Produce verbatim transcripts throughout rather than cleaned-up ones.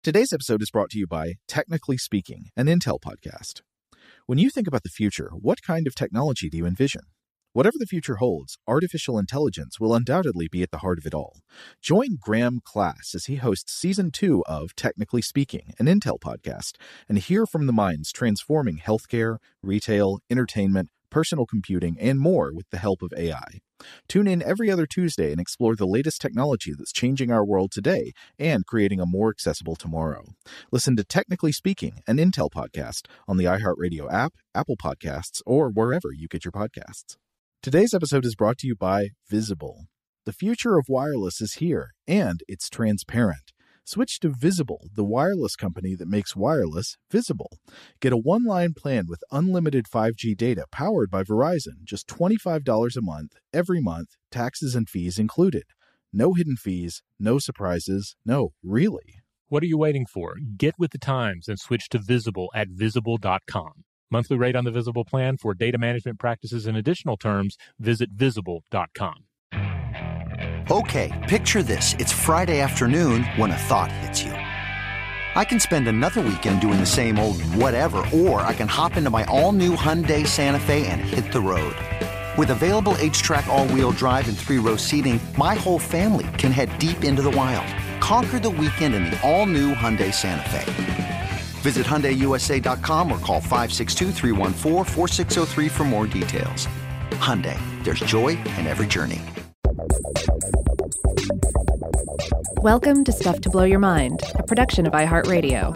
Today's episode is brought to you by Technically Speaking, an Intel podcast. When you think about the future, what kind of technology do you envision? Whatever the future holds, artificial intelligence will undoubtedly be at the heart of it all. Join Graham Class as he hosts Season two of Technically Speaking, an Intel podcast, and hear from the minds transforming healthcare, retail, entertainment, personal computing, and more with the help of A I. Tune in every other Tuesday and explore the latest technology that's changing our world today and creating a more accessible tomorrow. Listen to Technically Speaking, an Intel podcast on the iHeartRadio app, Apple Podcasts, or wherever you get your podcasts. Today's episode is brought to you by Visible. The future of wireless is here, and it's transparent. Switch to Visible, the wireless company that makes wireless visible. Get a one-line plan with unlimited five G data powered by Verizon, just twenty-five dollars a month, every month, taxes and fees included. No hidden fees, no surprises, no, really. What are you waiting for? Get with the times and switch to Visible at visible dot com. Monthly rate on the Visible plan for data management practices and additional terms, visit visible dot com. Okay, picture this. It's Friday afternoon when a thought hits you. I can spend another weekend doing the same old whatever, or I can hop into my all-new Hyundai Santa Fe and hit the road. With available H-Track all-wheel drive and three-row seating, my whole family can head deep into the wild. Conquer the weekend in the all-new Hyundai Santa Fe. Visit Hyundai U S A dot com or call five six two, three one four, four six zero three for more details. Hyundai, there's joy in every journey. Welcome to Stuff to Blow Your Mind, a production of iHeartRadio.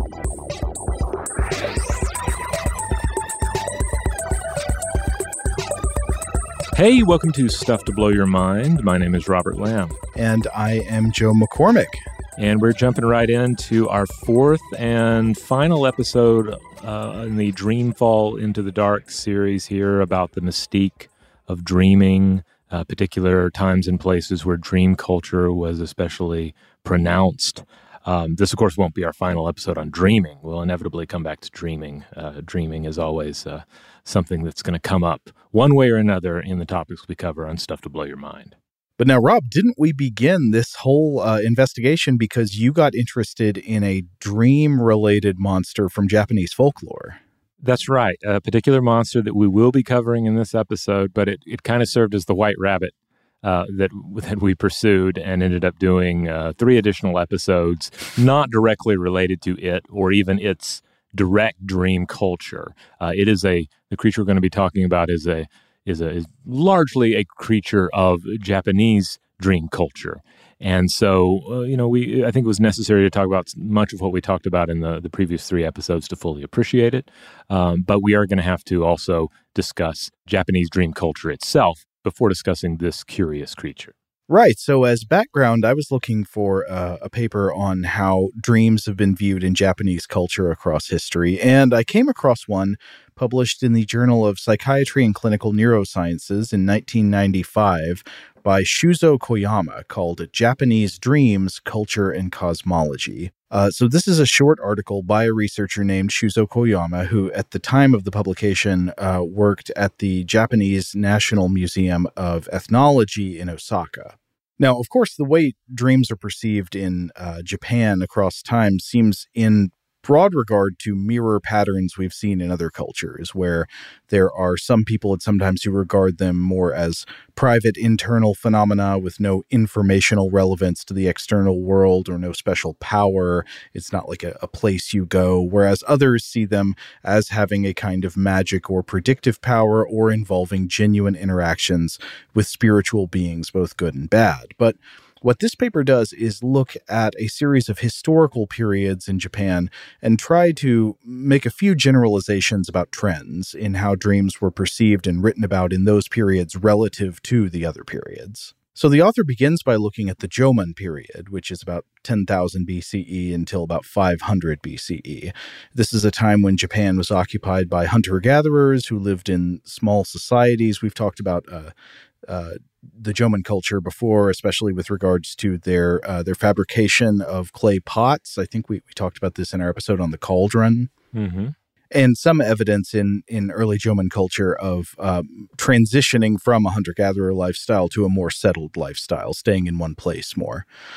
Hey, welcome to Stuff to Blow Your Mind. My name is Robert Lamb. And I am Joe McCormick. And we're jumping right into our fourth and final episode uh, in the Dreamfall Into the Dark series here about the mystique of dreaming, uh, particular times and places where dream culture was especially pronounced. Um, this, of course, won't be our final episode on dreaming. We'll inevitably come back to dreaming. Uh, dreaming is always uh, something that's going to come up one way or another in the topics we cover on Stuff to Blow Your Mind. But now, Rob, didn't we begin this whole uh, investigation because you got interested in a dream-related monster from Japanese folklore? That's right. A particular monster that we will be covering in this episode, but it, it kind of served as the white rabbit uh, that, that we pursued and ended up doing uh, three additional episodes, not directly related to it or even its direct dream culture. Uh, it is a, the creature we're going to be talking about is a is a is largely a creature of Japanese dream culture. And so, uh, you know, we I think it was necessary to talk about much of what we talked about in the, the previous three episodes to fully appreciate it. Um, but we are going to have to also discuss Japanese dream culture itself before discussing this curious creature. Right. So as background, I was looking for uh, a paper on how dreams have been viewed in Japanese culture across history, and I came across one published in the Journal of Psychiatry and Clinical Neurosciences in nineteen ninety-five by Shuzo Koyama called Japanese Dreams, Culture, and Cosmology. Uh, so this is a short article by a researcher named Shuzo Koyama, who at the time of the publication uh, worked at the Japanese National Museum of Ethnology in Osaka. Now, of course, the way dreams are perceived in uh, Japan across time seems in broad regard to mirror patterns we've seen in other cultures, where there are some people and sometimes who regard them more as private internal phenomena with no informational relevance to the external world or no special power. It's not like a, a place you go, whereas others see them as having a kind of magic or predictive power or involving genuine interactions with spiritual beings, both good and bad. But what this paper does is look at a series of historical periods in Japan and try to make a few generalizations about trends in how dreams were perceived and written about in those periods relative to the other periods. So the author begins by looking at the Jomon period, which is about ten thousand B C E until about five hundred B C E. This is a time when Japan was occupied by hunter-gatherers who lived in small societies. We've talked about uh, uh, the Jomon culture before, especially with regards to their uh, their fabrication of clay pots. I think we, we talked about this in our episode on the cauldron. Mm-hmm. And some evidence in, in early Jomon culture of um, transitioning from a hunter-gatherer lifestyle to a more settled lifestyle, staying in one place more.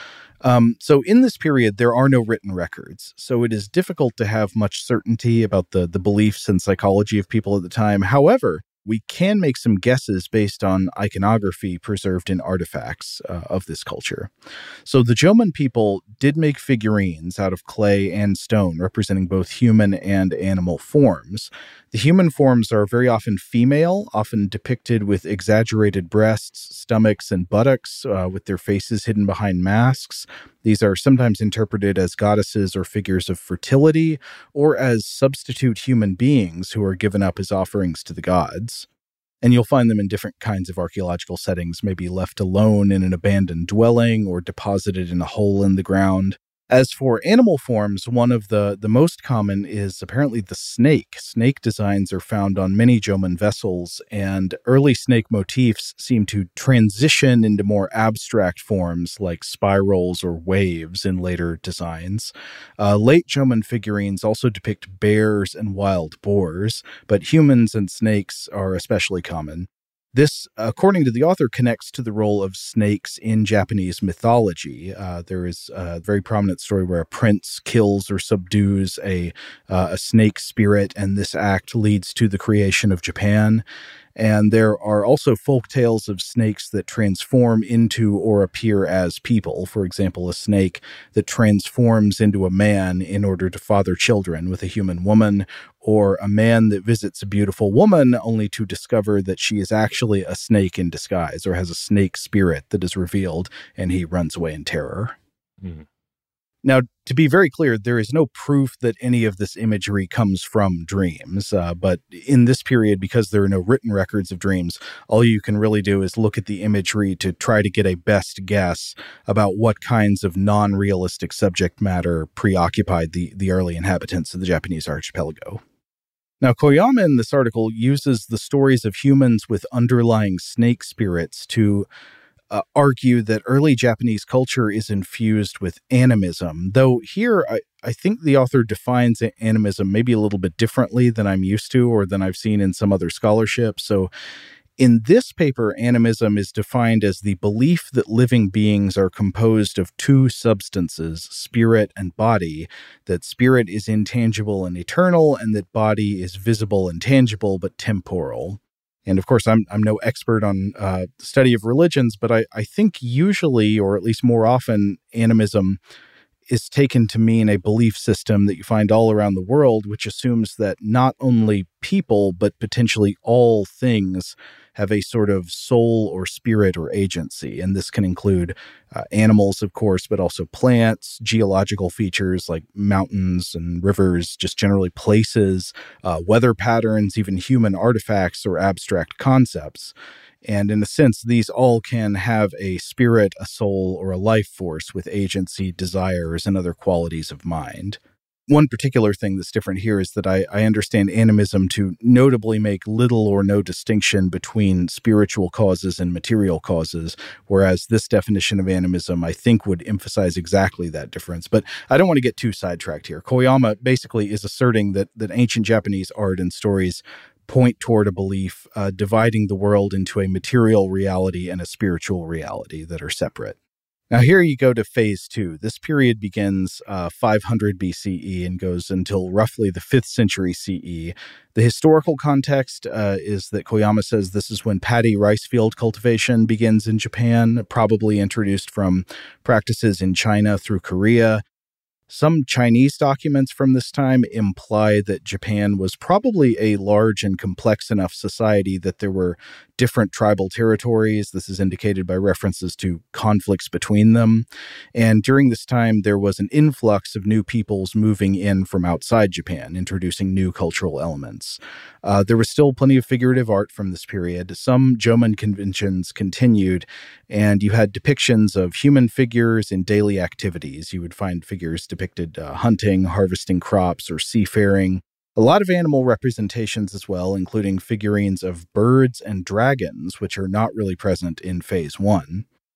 Um, so in this period, there are no written records, so it is difficult to have much certainty about the, the beliefs and psychology of people at the time. However, we can make some guesses based on iconography preserved in artifacts uh, of this culture. So the Jomon people did make figurines out of clay and stone representing both human and animal forms. The human forms are very often female, often depicted with exaggerated breasts, stomachs, and buttocks, uh, with their faces hidden behind masks. These are sometimes interpreted as goddesses or figures of fertility, or as substitute human beings who are given up as offerings to the gods. And you'll find them in different kinds of archaeological settings, maybe left alone in an abandoned dwelling or deposited in a hole in the ground. As for animal forms, one of the, the most common is apparently the snake. Snake designs are found on many Jomon vessels, and early snake motifs seem to transition into more abstract forms like spirals or waves in later designs. Uh, late Jomon figurines also depict bears and wild boars, but humans and snakes are especially common. This, according to the author, connects to the role of snakes in Japanese mythology. Uh, there is a very prominent story where a prince kills or subdues a, uh, a snake spirit, and this act leads to the creation of Japan. And there are also folk tales of snakes that transform into or appear as people. For example, a snake that transforms into a man in order to father children with a human woman, or a man that visits a beautiful woman only to discover that she is actually a snake in disguise or has a snake spirit that is revealed, and he runs away in terror. Mm. Now, to be very clear, there is no proof that any of this imagery comes from dreams. Uh, but in this period, because there are no written records of dreams, all you can really do is look at the imagery to try to get a best guess about what kinds of non-realistic subject matter preoccupied the, the early inhabitants of the Japanese archipelago. Now, Koyama in this article uses the stories of humans with underlying snake spirits to Uh, argue that early Japanese culture is infused with animism, though here I, I think the author defines animism maybe a little bit differently than I'm used to or than I've seen in some other scholarship. So in this paper, animism is defined as the belief that living beings are composed of two substances, spirit and body, that spirit is intangible and eternal, and that body is visible and tangible but temporal. And of course, I'm I'm no expert on uh, the study of religions, but I, I think usually, or at least more often, animism is taken to mean a belief system that you find all around the world, which assumes that not only people, but potentially all things have a sort of soul or spirit or agency. And this can include uh, animals, of course, but also plants, geological features like mountains and rivers, just generally places, uh, weather patterns, even human artifacts or abstract concepts. And in a sense, these all can have a spirit, a soul, or a life force with agency, desires, and other qualities of mind. One particular thing that's different here is that I, I understand animism to notably make little or no distinction between spiritual causes and material causes, whereas this definition of animism, I think, would emphasize exactly that difference. But I don't want to get too sidetracked here. Koyama basically is asserting that, that ancient Japanese art and stories point toward a belief uh, dividing the world into a material reality and a spiritual reality that are separate. Now, here you go to phase two. This period begins uh, five hundred B C E and goes until roughly the fifth century C E. The historical context uh, is that Koyama says this is when paddy rice field cultivation begins in Japan, probably introduced from practices in China through Korea. Some Chinese documents from this time imply that Japan was probably a large and complex enough society that there were different tribal territories. This is indicated by references to conflicts between them. And during this time, there was an influx of new peoples moving in from outside Japan, introducing new cultural elements. Uh, there was still plenty of figurative art from this period. Some Jomon conventions continued, and you had depictions of human figures in daily activities. You would find figures depicted uh, hunting, harvesting crops, or seafaring. A lot of animal representations as well, including figurines of birds and dragons, which are not really present in phase one.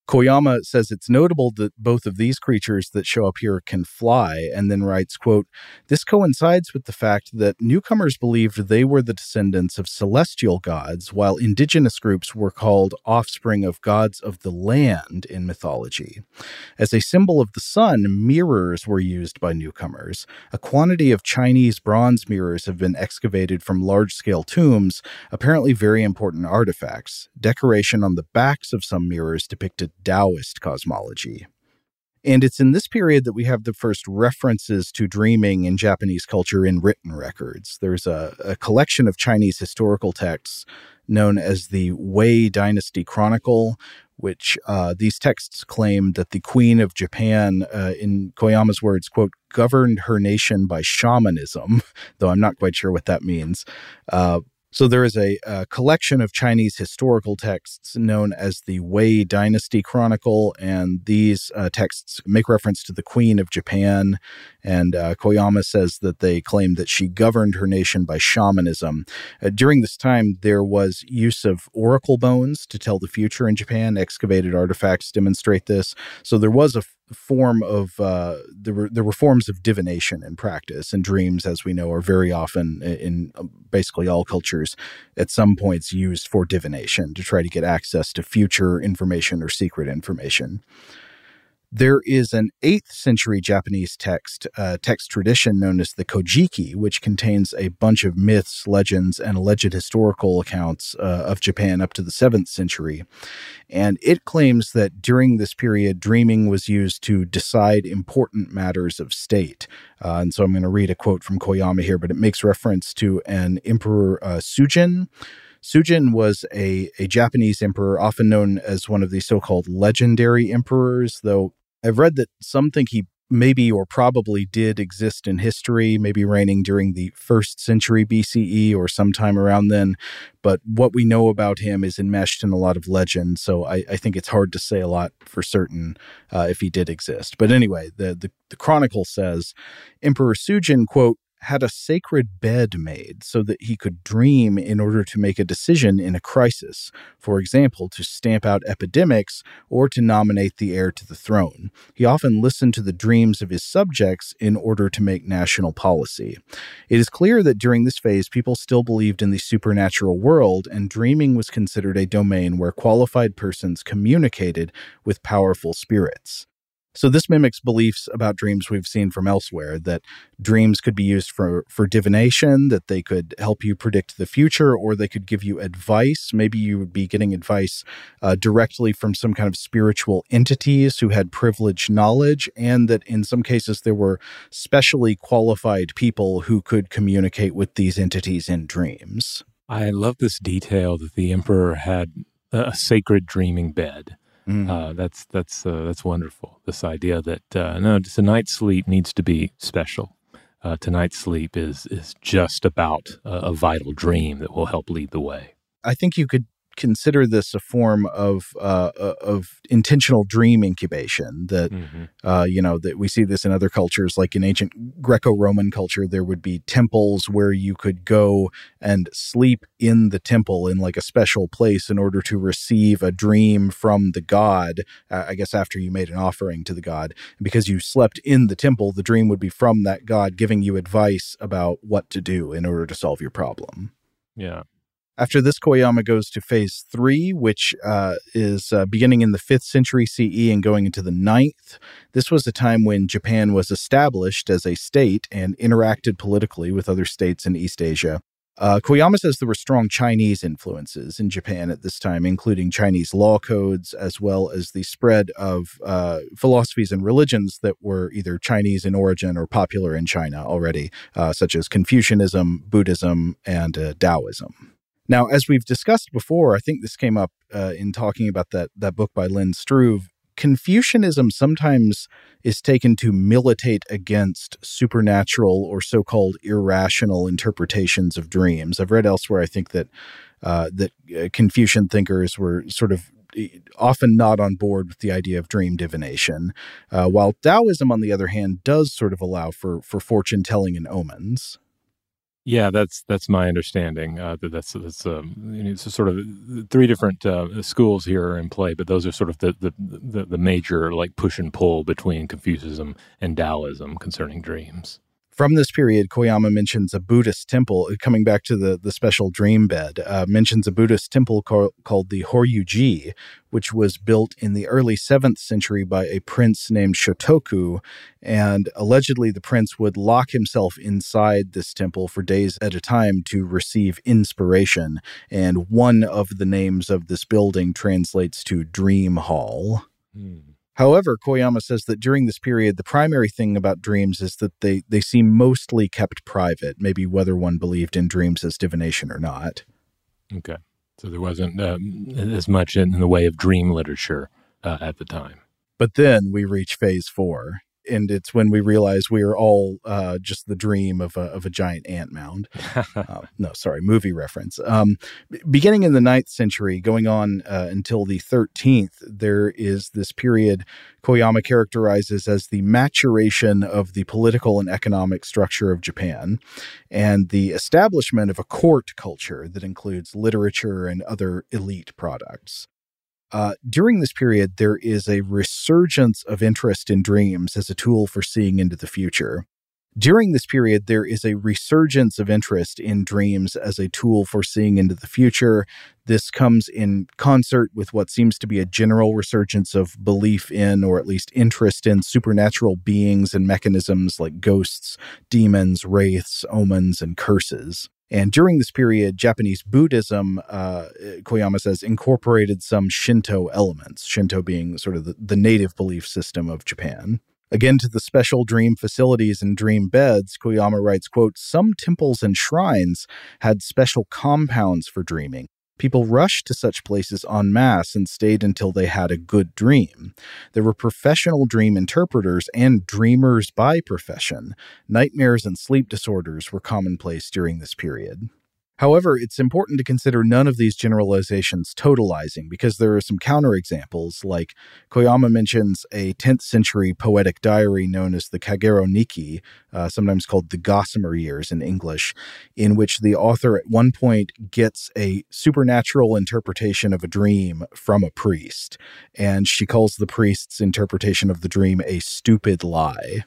Koyama says it's notable that both of these creatures that show up here can fly, and then writes, quote, "This coincides with the fact that newcomers believed they were the descendants of celestial gods, while indigenous groups were called offspring of gods of the land in mythology. As a symbol of the sun, mirrors were used by newcomers. A quantity of Chinese bronze mirrors have been excavated from large-scale tombs, apparently very important artifacts. Decoration on the backs of some mirrors depicted Taoist cosmology." And it's in this period that we have the first references to dreaming in Japanese culture in written records. There's a, a collection of Chinese historical texts known as the Wei Dynasty Chronicle, which uh, these texts claim that the Queen of Japan, uh, in Koyama's words, quote, "governed her nation by shamanism," though I'm not quite sure what that means. Uh, So there is a, a collection of Chinese historical texts known as the Wei Dynasty Chronicle, and these uh, texts make reference to the Queen of Japan, and uh, Koyama says that they claim that she governed her nation by shamanism. Uh, during this time, there was use of oracle bones to tell the future in Japan. Excavated artifacts demonstrate this. So there was a form of uh, there were there were forms of divination in practice, and dreams, as we know, are very often in basically all cultures at some points used for divination to try to get access to future information or secret information. There is an eighth century Japanese text, uh, text tradition known as the Kojiki, which contains a bunch of myths, legends, and alleged historical accounts uh, of Japan up to the seventh century. And it claims that during this period, dreaming was used to decide important matters of state. Uh, and so I'm going to read a quote from Koyama here, but it makes reference to an Emperor uh, Sujin. Sujin was a, a Japanese emperor, often known as one of the so-called legendary emperors, though I've read that some think he maybe or probably did exist in history, maybe reigning during the first century B C E or sometime around then. But what we know about him is enmeshed in a lot of legend, so I, I think it's hard to say a lot for certain uh, if he did exist. But anyway, the, the, the Chronicle says, Emperor Sujin, quote, had a sacred bed made so that he could dream in order to make a decision in a crisis, for example, to stamp out epidemics or to nominate the heir to the throne. He often listened to the dreams of his subjects in order to make national policy. It is clear that during this phase, people still believed in the supernatural world, and dreaming was considered a domain where qualified persons communicated with powerful spirits. So this mimics beliefs about dreams we've seen from elsewhere, that dreams could be used for, for divination, that they could help you predict the future, or they could give you advice. Maybe you would be getting advice uh, directly from some kind of spiritual entities who had privileged knowledge, and that in some cases there were specially qualified people who could communicate with these entities in dreams. I love this detail that the emperor had a sacred dreaming bed. Mm. Uh, that's that's uh, that's wonderful. This idea that uh, no, just a night's sleep needs to be special. Uh, tonight's sleep is is just about a, a vital dream that will help lead the way. I think you could consider this a form of uh, of intentional dream incubation. That mm-hmm. uh, you know that we see this in other cultures, like in ancient Greco-Roman culture. There would be temples where you could go and sleep in the temple in like a special place in order to receive a dream from the god. Uh, I guess after you made an offering to the god, and because you slept in the temple, the dream would be from that god, giving you advice about what to do in order to solve your problem. Yeah. After this, Koyama goes to phase three, which uh, is uh, beginning in the fifth century C E and going into the ninth. This was a time when Japan was established as a state and interacted politically with other states in East Asia. Uh, Koyama says there were strong Chinese influences in Japan at this time, including Chinese law codes, as well as the spread of uh, philosophies and religions that were either Chinese in origin or popular in China already, uh, such as Confucianism, Buddhism, and uh, Taoism. Now, as we've discussed before, I think this came up uh, in talking about that that book by Lynn Struve. Confucianism sometimes is taken to militate against supernatural or so-called irrational interpretations of dreams. I've read elsewhere, I think, that uh, that uh, Confucian thinkers were sort of often not on board with the idea of dream divination, uh, while Taoism, on the other hand, does sort of allow for for fortune-telling and omens. Yeah, that's that's my understanding. Uh, that that's that's um, it's sort of three different uh, schools here are in play, but those are sort of the, the the the major like push and pull between Confucianism and Taoism concerning dreams. From this period, Koyama mentions a Buddhist temple, coming back to the, the special dream bed, uh, mentions a Buddhist temple call, called the Horyuji, which was built in the early seventh century by a prince named Shotoku, and allegedly the prince would lock himself inside this temple for days at a time to receive inspiration, and one of the names of this building translates to Dream Hall. Hmm. However, Koyama says that during this period, the primary thing about dreams is that they, they seem mostly kept private, maybe whether one believed in dreams as divination or not. Okay. So there wasn't um, as much in the way of dream literature uh, at the time. But then we reach phase four, and it's when we realize we are all uh, just the dream of a, of a giant ant mound. uh, no, sorry, movie reference. Um, beginning in the ninth century, going on uh, until the thirteenth, there is this period Koyama characterizes as the maturation of the political and economic structure of Japan and the establishment of a court culture that includes literature and other elite products. Uh, during this period, there is a resurgence of interest in dreams as a tool for seeing into the future. During this period, there is a resurgence of interest in dreams as a tool for seeing into the future. This comes in concert with what seems to be a general resurgence of belief in, or at least interest in, supernatural beings and mechanisms like ghosts, demons, wraiths, omens, and curses. And during this period, Japanese Buddhism, uh, Koyama says, incorporated some Shinto elements, Shinto being sort of the, the native belief system of Japan. Again, to the special dream facilities and dream beds, Koyama writes, quote, "Some temples and shrines had special compounds for dreaming. People rushed to such places en masse and stayed until they had a good dream. There were professional dream interpreters and dreamers by profession. Nightmares and sleep disorders were commonplace during this period." However, it's important to consider none of these generalizations totalizing, because there are some counterexamples, like Koyama mentions a tenth century poetic diary known as the Kagero Nikki, uh, sometimes called the Gossamer Years in English, in which the author at one point gets a supernatural interpretation of a dream from a priest, and she calls the priest's interpretation of the dream a stupid lie.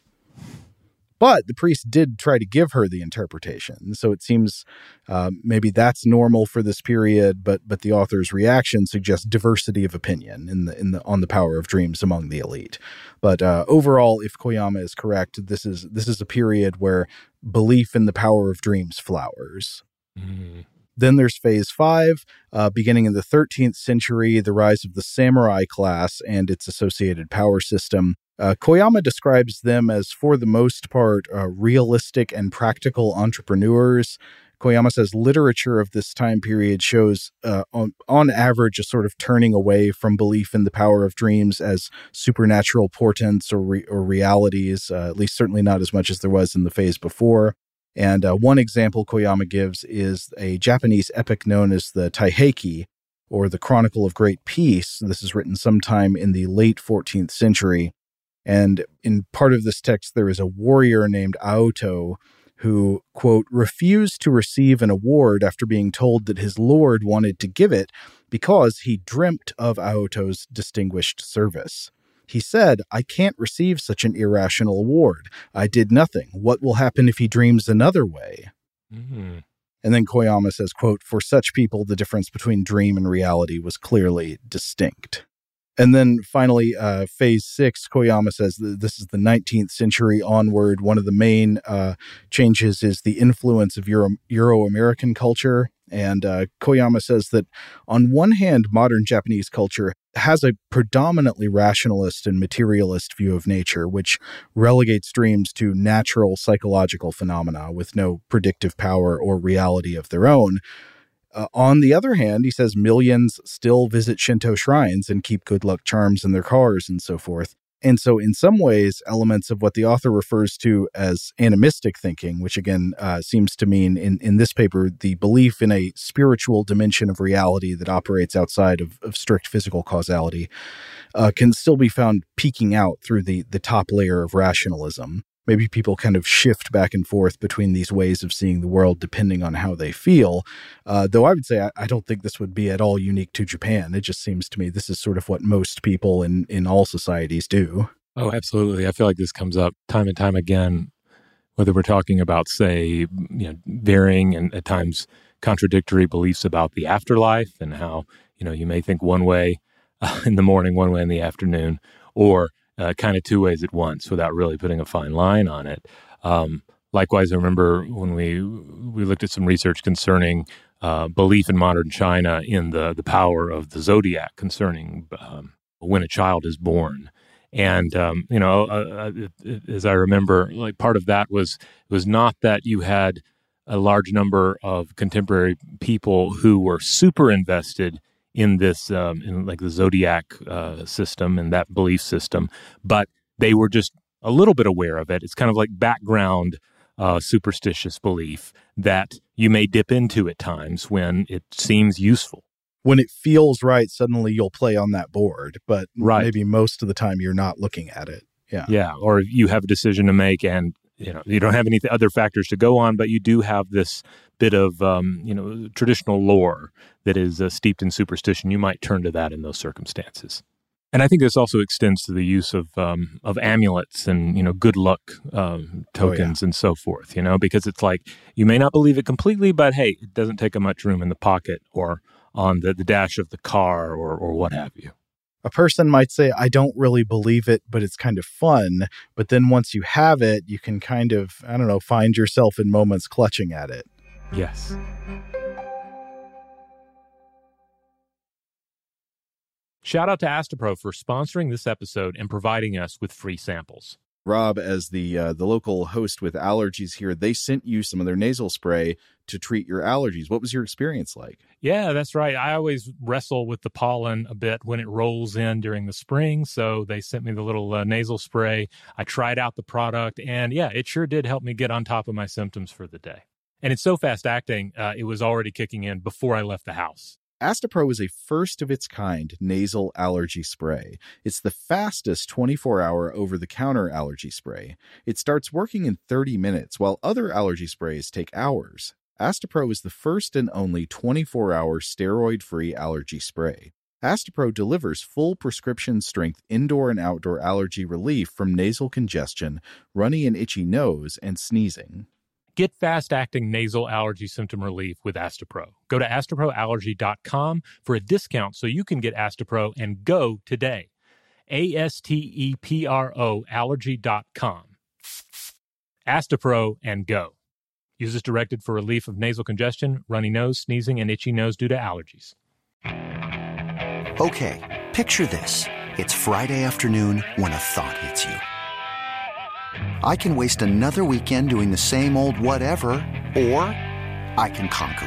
But the priest did try to give her the interpretation, so it seems uh, maybe that's normal for this period. But but the author's reaction suggests diversity of opinion in the in the on the power of dreams among the elite. But uh, overall, if Koyama is correct, this is this is a period where belief in the power of dreams flowers. Mm. Then there's phase five, uh, beginning in the thirteenth century, the rise of the samurai class and its associated power system. Uh, Koyama describes them as, for the most part, uh, realistic and practical entrepreneurs. Koyama says literature of this time period shows, uh, on, on average, a sort of turning away from belief in the power of dreams as supernatural portents or, re- or realities, uh, at least certainly not as much as there was in the phase before. And uh, one example Koyama gives is a Japanese epic known as the Taiheki, or the Chronicle of Great Peace. This is written sometime in the late fourteenth century. And in part of this text, there is a warrior named Aoto who, quote, refused to receive an award after being told that his lord wanted to give it because he dreamt of Aoto's distinguished service. He said, "I can't receive such an irrational award. I did nothing. What will happen if he dreams another way?" Mm-hmm. And then Koyama says, quote, "For such people, the difference between dream and reality was clearly distinct." And then finally, uh, phase six, Koyama says that this is the nineteenth century onward. One of the main uh, changes is the influence of Euro- Euro-American culture. And uh, Koyama says that on one hand, modern Japanese culture has a predominantly rationalist and materialist view of nature, which relegates dreams to natural psychological phenomena with no predictive power or reality of their own. Uh, on the other hand, he says millions still visit Shinto shrines and keep good luck charms in their cars and so forth. And so in some ways, elements of what the author refers to as animistic thinking, which again uh, seems to mean in, in this paper, the belief in a spiritual dimension of reality that operates outside of, of strict physical causality, uh, can still be found peeking out through the, the top layer of rationalism. maybe people kind of shift back and forth between these ways of seeing the world depending on how they feel. Uh, though I would say I, I don't think this would be at all unique to Japan. It just seems to me this is sort of what most people in, in all societies do. Oh, absolutely. I feel like this comes up time and time again, whether we're talking about, say, you know, varying and at times contradictory beliefs about the afterlife and how, you know, you may think one way uh, in the morning, one way in the afternoon, or uh, kind of two ways at once without really putting a fine line on it. Um, likewise, I remember when we we looked at some research concerning uh, belief in modern China in the, the power of the zodiac concerning um, when a child is born. And, um, you know, uh, uh, as I remember, like part of that was was not that you had a large number of contemporary people who were super invested in this, um, in like the zodiac uh, system and that belief system, but they were just a little bit aware of it. It's kind of like background uh, superstitious belief that you may dip into at times when it seems useful. When it feels right, suddenly you'll play on that board, but right. maybe most of the time you're not looking at it. Yeah. Yeah. Or you have a decision to make and, you know, you don't have any other factors to go on, but you do have this bit of, um, you know, traditional lore that is uh, steeped in superstition. You might turn to that in those circumstances. And I think this also extends to the use of um, of amulets and, you know, good luck um, tokens oh, yeah. and so forth, you know, because it's like you may not believe it completely, but hey, it doesn't take up much room in the pocket or on the, the dash of the car or or what have you. A person might say, I don't really believe it, but it's kind of fun. But then once you have it, you can kind of, I don't know, find yourself in moments clutching at it. Yes. Shout out to Astepro for sponsoring this episode and providing us with free samples. Rob, as the uh, the local host with allergies here, they sent you some of their nasal spray to treat your allergies. What was your experience like? Yeah, that's right. I always wrestle with the pollen a bit when it rolls in during the spring, so they sent me the little uh, nasal spray. I tried out the product, and yeah, it sure did help me get on top of my symptoms for the day. And it's so fast-acting, uh, it was already kicking in before I left the house. Astepro is a first-of-its-kind nasal allergy spray. It's the fastest twenty-four hour over-the-counter allergy spray. It starts working in thirty minutes, while other allergy sprays take hours. Astepro is the first and only twenty-four hour steroid-free allergy spray. Astepro delivers full prescription-strength indoor and outdoor allergy relief from nasal congestion, runny and itchy nose, and sneezing. Get fast-acting nasal allergy symptom relief with Astepro. Go to astepro allergy dot com for a discount so you can get Astepro and go today. A S T E P R O allergy dot com. Astepro and go. Use as directed for relief of nasal congestion, runny nose, sneezing, and itchy nose due to allergies. Okay, picture this. It's Friday afternoon when a thought hits you. I can waste another weekend doing the same old whatever, or I can conquer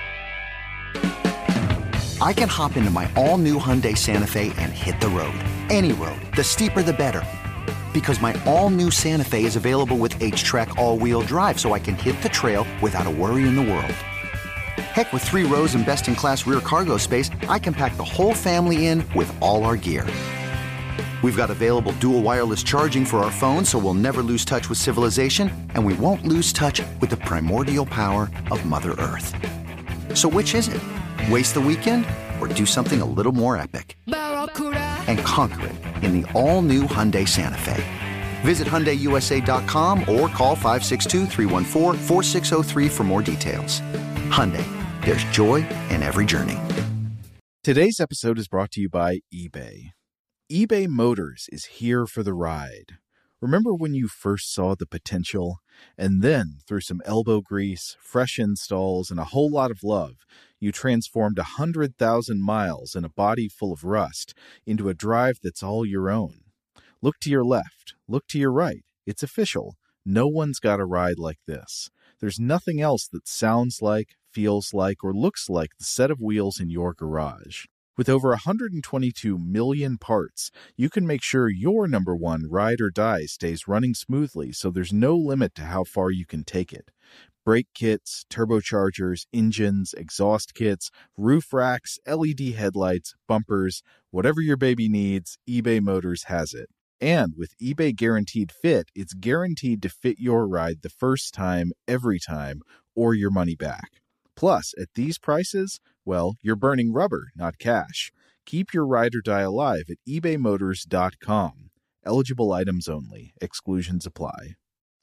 it. I can hop into my all-new Hyundai Santa Fe and hit the road. Any road. The steeper, the better. Because my all-new Santa Fe is available with H-Track all-wheel drive, so I can hit the trail without a worry in the world. Heck, with three rows and best-in-class rear cargo space, I can pack the whole family in with all our gear. We've got available dual wireless charging for our phones, so we'll never lose touch with civilization, and we won't lose touch with the primordial power of Mother Earth. So which is it? Waste the weekend or do something a little more epic? And conquer it in the all-new Hyundai Santa Fe. Visit Hyundai U S A dot com or call five six two, three one four, four six zero three for more details. Hyundai, there's joy in every journey. Today's episode is brought to you by eBay. eBay Motors is here for the ride. Remember when you first saw the potential? And then, through some elbow grease, fresh installs, and a whole lot of love, you transformed one hundred thousand miles and a body full of rust into a drive that's all your own. Look to your left. Look to your right. It's official. No one's got a ride like this. There's nothing else that sounds like, feels like, or looks like the set of wheels in your garage. With over one hundred twenty-two million parts, you can make sure your number one ride or die stays running smoothly, so there's no limit to how far you can take it. Brake kits, turbochargers, engines, exhaust kits, roof racks, L E D headlights, bumpers, whatever your baby needs, eBay Motors has it. And with eBay Guaranteed Fit, it's guaranteed to fit your ride the first time, every time, or your money back. Plus, at these prices, well, you're burning rubber, not cash. Keep your ride or die alive at ebay motors dot com. Eligible items only. Exclusions apply.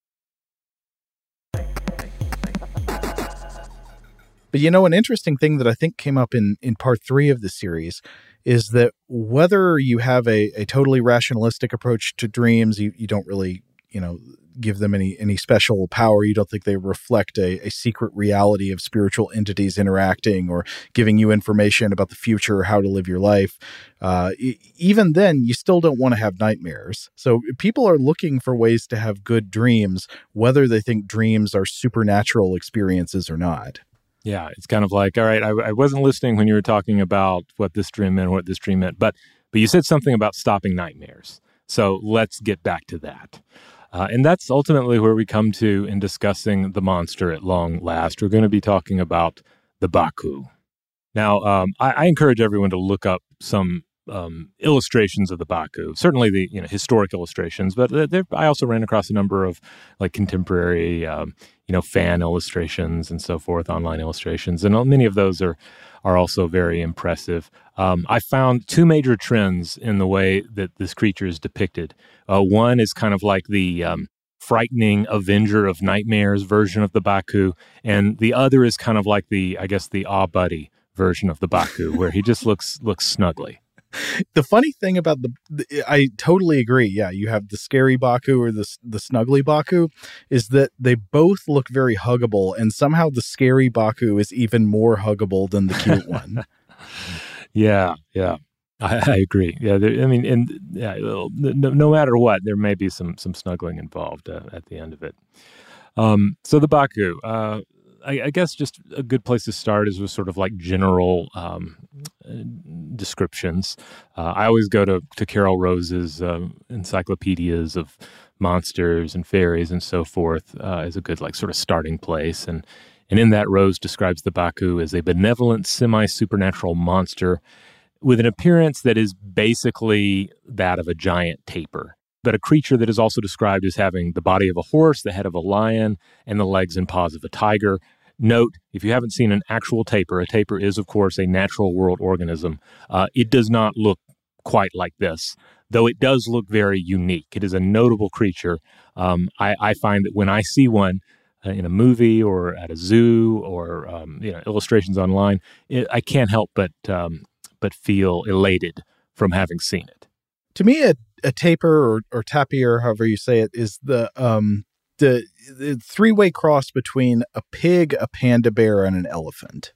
But you know, an interesting thing that I think came up in, in part three of the series is that whether you have a, a totally rationalistic approach to dreams, you, you don't really, you know, give them any any special power. You don't think they reflect a, a secret reality of spiritual entities interacting or giving you information about the future or how to live your life. Uh, e- even then, you still don't want to have nightmares. So people are looking for ways to have good dreams, whether they think dreams are supernatural experiences or not. Yeah, it's kind of like, all right, I, I wasn't listening when you were talking about what this dream meant, what this dream meant, but but you said something about stopping nightmares. So let's get back to that. Uh, and that's ultimately where we come to in discussing the monster at long last. We're going to be talking about the Baku. Now, um, I, I encourage everyone to look up some um, illustrations of the Baku, certainly the you know historic illustrations, but there, I also ran across a number of like contemporary um, you know, fan illustrations and so forth, online illustrations. And many of those are are also very impressive. Um, I found two major trends in the way that this creature is depicted. Uh, one is kind of like the um, frightening Avenger of Nightmares version of the Baku, and the other is kind of like the, I guess, the Ah Buddy version of the Baku, where he just looks looks snuggly. The funny thing about the, the, I totally agree. Yeah, you have the scary Baku or the the snuggly Baku, is that they both look very huggable, and somehow the scary Baku is even more huggable than the cute one. yeah, yeah, I, I agree. Yeah, there, I mean, and yeah, no, no matter what, there may be some some snuggling involved uh, at the end of it. Um, so the Baku. Uh, I, I guess just a good place to start is with sort of like general um, descriptions. Uh, I always go to, to Carol Rose's uh, encyclopedias of monsters and fairies and so forth uh, as a good like sort of starting place. And, and in that, Rose describes the Baku as a benevolent semi-supernatural monster with an appearance that is basically that of a giant tapir, but a creature that is also described as having the body of a horse, the head of a lion, and the legs and paws of a tiger. Note, if you haven't seen an actual tapir, a tapir is, of course, a natural world organism. Uh, it does not look quite like this, though it does look very unique. It is a notable creature. Um, I, I find that when I see one uh, in a movie or at a zoo or um, you know illustrations online, it, I can't help but um, but feel elated from having seen it. To me, a, a tapir or, or tapir, however you say it, is the um, the, the three-way cross between a pig, a panda bear, and an elephant.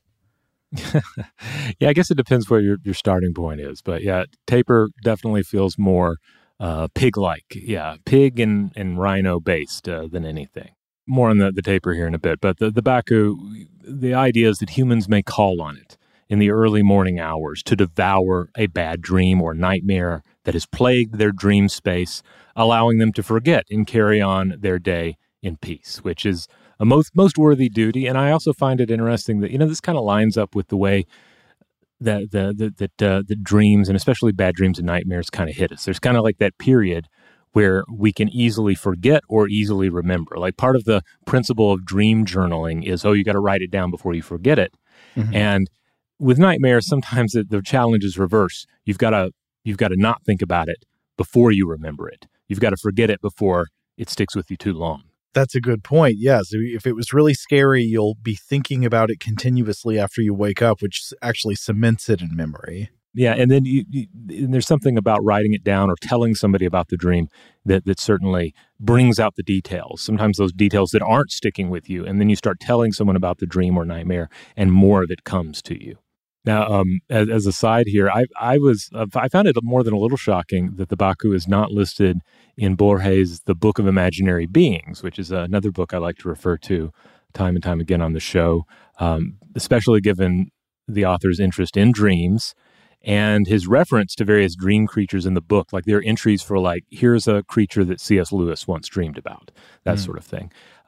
Yeah, I guess it depends where your, your starting point is. But yeah, tapir definitely feels more uh, pig-like. Yeah, pig and, and rhino-based uh, than anything. More on the, the tapir here in a bit. But the, the Baku, the idea is that humans may call on it in the early morning hours to devour a bad dream or nightmare that has plagued their dream space, allowing them to forget and carry on their day in peace, which is a most most worthy duty. And I also find it interesting that, you know, this kind of lines up with the way that the, the, that uh, the dreams, and especially bad dreams and nightmares, kind of hit us. There's kind of like that period where we can easily forget or easily remember. Like part of the principle of dream journaling is, oh, you got to write it down before you forget it. Mm-hmm. And with nightmares, sometimes the, the challenge is reverse. You've got to you've got to not think about it before you remember it. You've got to forget it before it sticks with you too long. That's a good point. Yes. If it was really scary, you'll be thinking about it continuously after you wake up, which actually cements it in memory. Yeah. And then you, you, and there's something about writing it down or telling somebody about the dream that, that certainly brings out the details. Sometimes those details that aren't sticking with you. And then you start telling someone about the dream or nightmare and more of it comes to you. Now, um, as, as a side here, I, I was uh, I found it more than a little shocking that the Baku is not listed in Borges' The Book of Imaginary Beings, which is another book I like to refer to time and time again on the show, um, especially given the author's interest in dreams and his reference to various dream creatures in the book. Like there are entries for like, here's a creature that C S Lewis once dreamed about, that mm. sort of thing.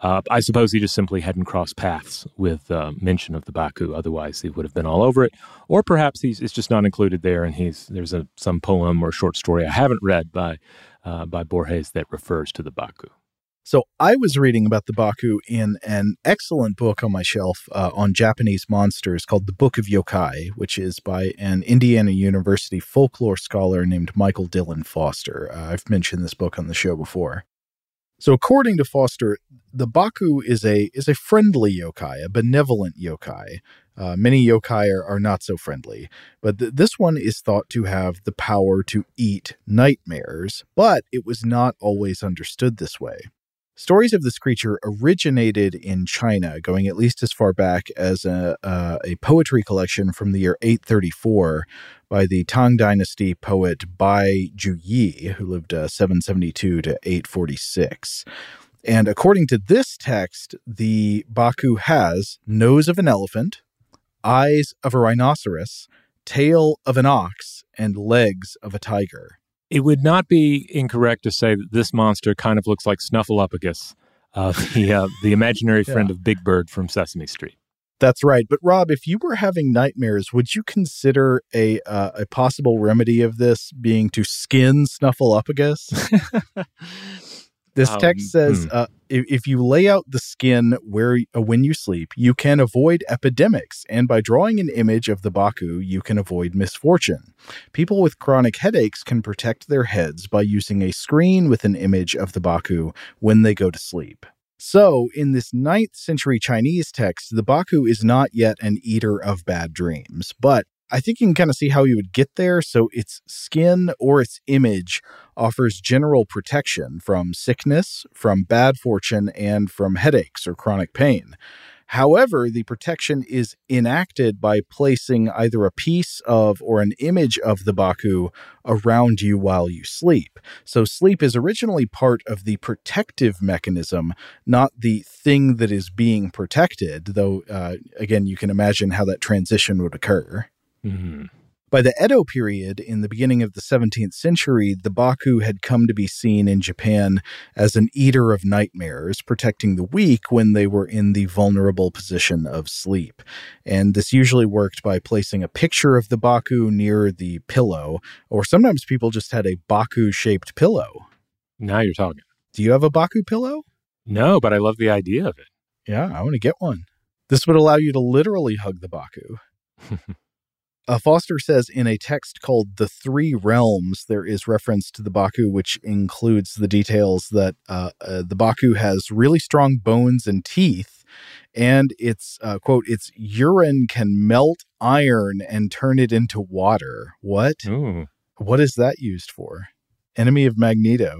Uh, I suppose he just simply hadn't crossed paths with uh, mention of the Baku. Otherwise, he would have been all over it. Or perhaps he's it's just not included there, and he's there's a some poem or short story I haven't read by uh, by Borges that refers to the Baku. So I was reading about the Baku in an excellent book on my shelf uh, on Japanese monsters called The Book of Yokai, which is by an Indiana University folklore scholar named Michael Dillon Foster. Uh, I've mentioned this book on the show before. So according to Foster, the Baku is a is a friendly yokai, a benevolent yokai. Uh, many yokai are, are not so friendly, but th- this one is thought to have the power to eat nightmares, but it was not always understood this way. Stories of this creature originated in China, going at least as far back as a, uh, a poetry collection from the year eight thirty-four by the Tang Dynasty poet Bai Juyi, who lived uh, seven seventy-two to eight forty-six. And according to this text, the Baku has nose of an elephant, eyes of a rhinoceros, tail of an ox, and legs of a tiger. It would not be incorrect to say that this monster kind of looks like Snuffleupagus, uh, the uh, the imaginary friend yeah. of Big Bird from Sesame Street. That's right. But Rob, if you were having nightmares, would you consider a uh, a possible remedy of this being to skin Snuffleupagus? This text um, says, hmm. uh, if, if you lay out the skin where uh, when you sleep, you can avoid epidemics, and by drawing an image of the Baku, you can avoid misfortune. People with chronic headaches can protect their heads by using a screen with an image of the Baku when they go to sleep. So, in this ninth century Chinese text, the Baku is not yet an eater of bad dreams, but I think you can kind of see how you would get there. So its skin or its image offers general protection from sickness, from bad fortune, and from headaches or chronic pain. However, the protection is enacted by placing either a piece of or an image of the Baku around you while you sleep. So sleep is originally part of the protective mechanism, not the thing that is being protected, though, uh, again, you can imagine how that transition would occur. Mm-hmm. By the Edo period, in the beginning of the seventeenth century, the Baku had come to be seen in Japan as an eater of nightmares, protecting the weak when they were in the vulnerable position of sleep. And this usually worked by placing a picture of the Baku near the pillow, or sometimes people just had a Baku-shaped pillow. Now you're talking. Do you have a Baku pillow? No, but I love the idea of it. Yeah, I want to get one. This would allow you to literally hug the Baku. Uh, Foster says in a text called The Three Realms, there is reference to the Baku, which includes the details that uh, uh, the Baku has really strong bones and teeth, and its, uh, quote, its urine can melt iron and turn it into water. What? Ooh. What is that used for? Enemy of Magneto.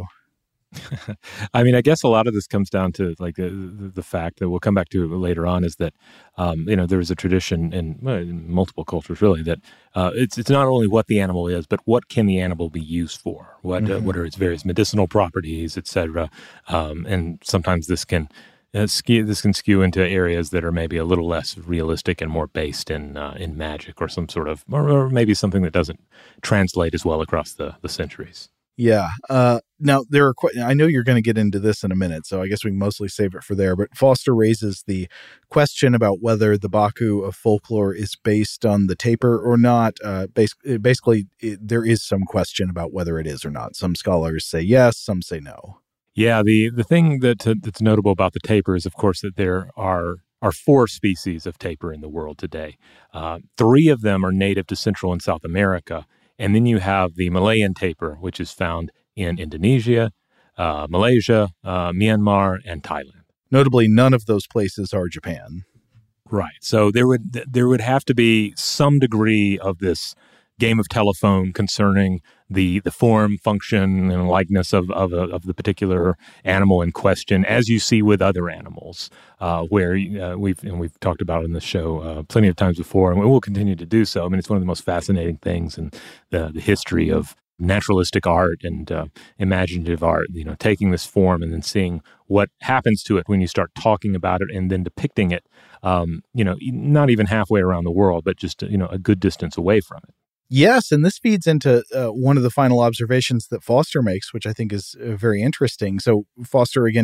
I mean, I guess a lot of this comes down to like the, the fact that we'll come back to later on is that, um, you know, there is a tradition in, well, in multiple cultures really that uh, it's it's not only what the animal is, but what can the animal be used for? What mm-hmm. uh, what are its various medicinal properties, et cetera. Um, and sometimes this can uh, skew this can skew into areas that are maybe a little less realistic and more based in uh, in magic or some sort of, or, or maybe something that doesn't translate as well across the the centuries. Yeah. Uh, now, there are quite, I know you're going to get into this in a minute, so I guess we can mostly save it for there. But Foster raises the question about whether the Baku of folklore is based on the tapir or not. Uh, bas- basically, it, there is some question about whether it is or not. Some scholars say yes, some say no. Yeah, the, the thing that uh, that's notable about the tapir is, of course, that there are are four species of tapir in the world today. Uh, three of them are native to Central and South America. And then you have the Malayan tapir, which is found in Indonesia, uh, Malaysia, uh, Myanmar, and Thailand. Notably, none of those places are Japan. Right. So there would there would have to be some degree of this game of telephone concerning the the form, function, and likeness of of, a, of the particular animal in question, as you see with other animals, uh, where uh, we've and we've talked about in the show uh, plenty of times before, and we will continue to do so. I mean, it's one of the most fascinating things in the, the history of naturalistic art and uh, imaginative art. You know, taking this form and then seeing what happens to it when you start talking about it and then depicting it. Um, you know, not even halfway around the world, but just you know a good distance away from it. Yes, and this feeds into uh, one of the final observations that Foster makes, which I think is uh, very interesting. So Foster, again,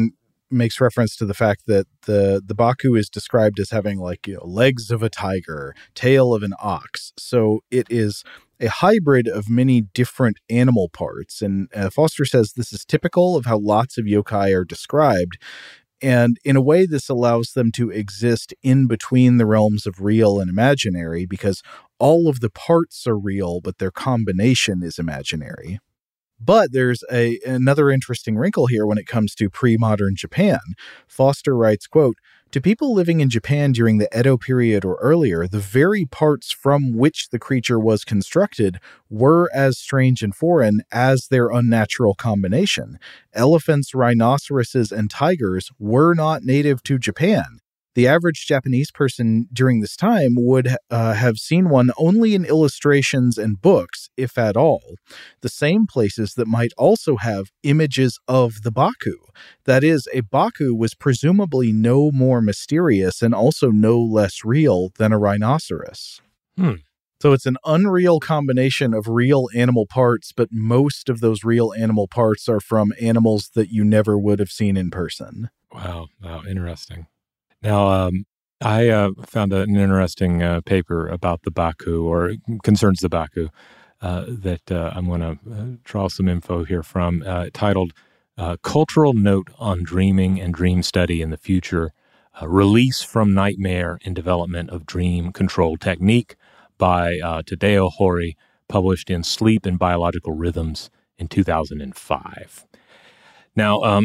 makes reference to the fact that the, the Baku is described as having like, you know, legs of a tiger, tail of an ox. So it is a hybrid of many different animal parts. And uh, Foster says this is typical of how lots of yokai are described. And in a way, this allows them to exist in between the realms of real and imaginary because all of the parts are real, but their combination is imaginary. But there's a another interesting wrinkle here when it comes to pre-modern Japan. Foster writes, quote, "To people living in Japan during the Edo period or earlier, the very parts from which the creature was constructed were as strange and foreign as their unnatural combination. Elephants, rhinoceroses, and tigers were not native to Japan. The average Japanese person during this time would uh, have seen one only in illustrations and books, if at all. The same places that might also have images of the Baku. That is, a Baku was presumably no more mysterious and also no less real than a rhinoceros." Hmm. So it's an unreal combination of real animal parts, but most of those real animal parts are from animals that you never would have seen in person. Wow. Wow. Interesting. Now, um, I uh, found an interesting uh, paper about the Baku, or concerns the Baku, uh, that uh, I'm going to uh, draw some info here from, uh, titled uh, Cultural Note on Dreaming and Dream Study in the Future, uh, Release from Nightmare and Development of Dream Control Technique by uh, Tadao Hori, published in Sleep and Biological Rhythms in two thousand five. Now, um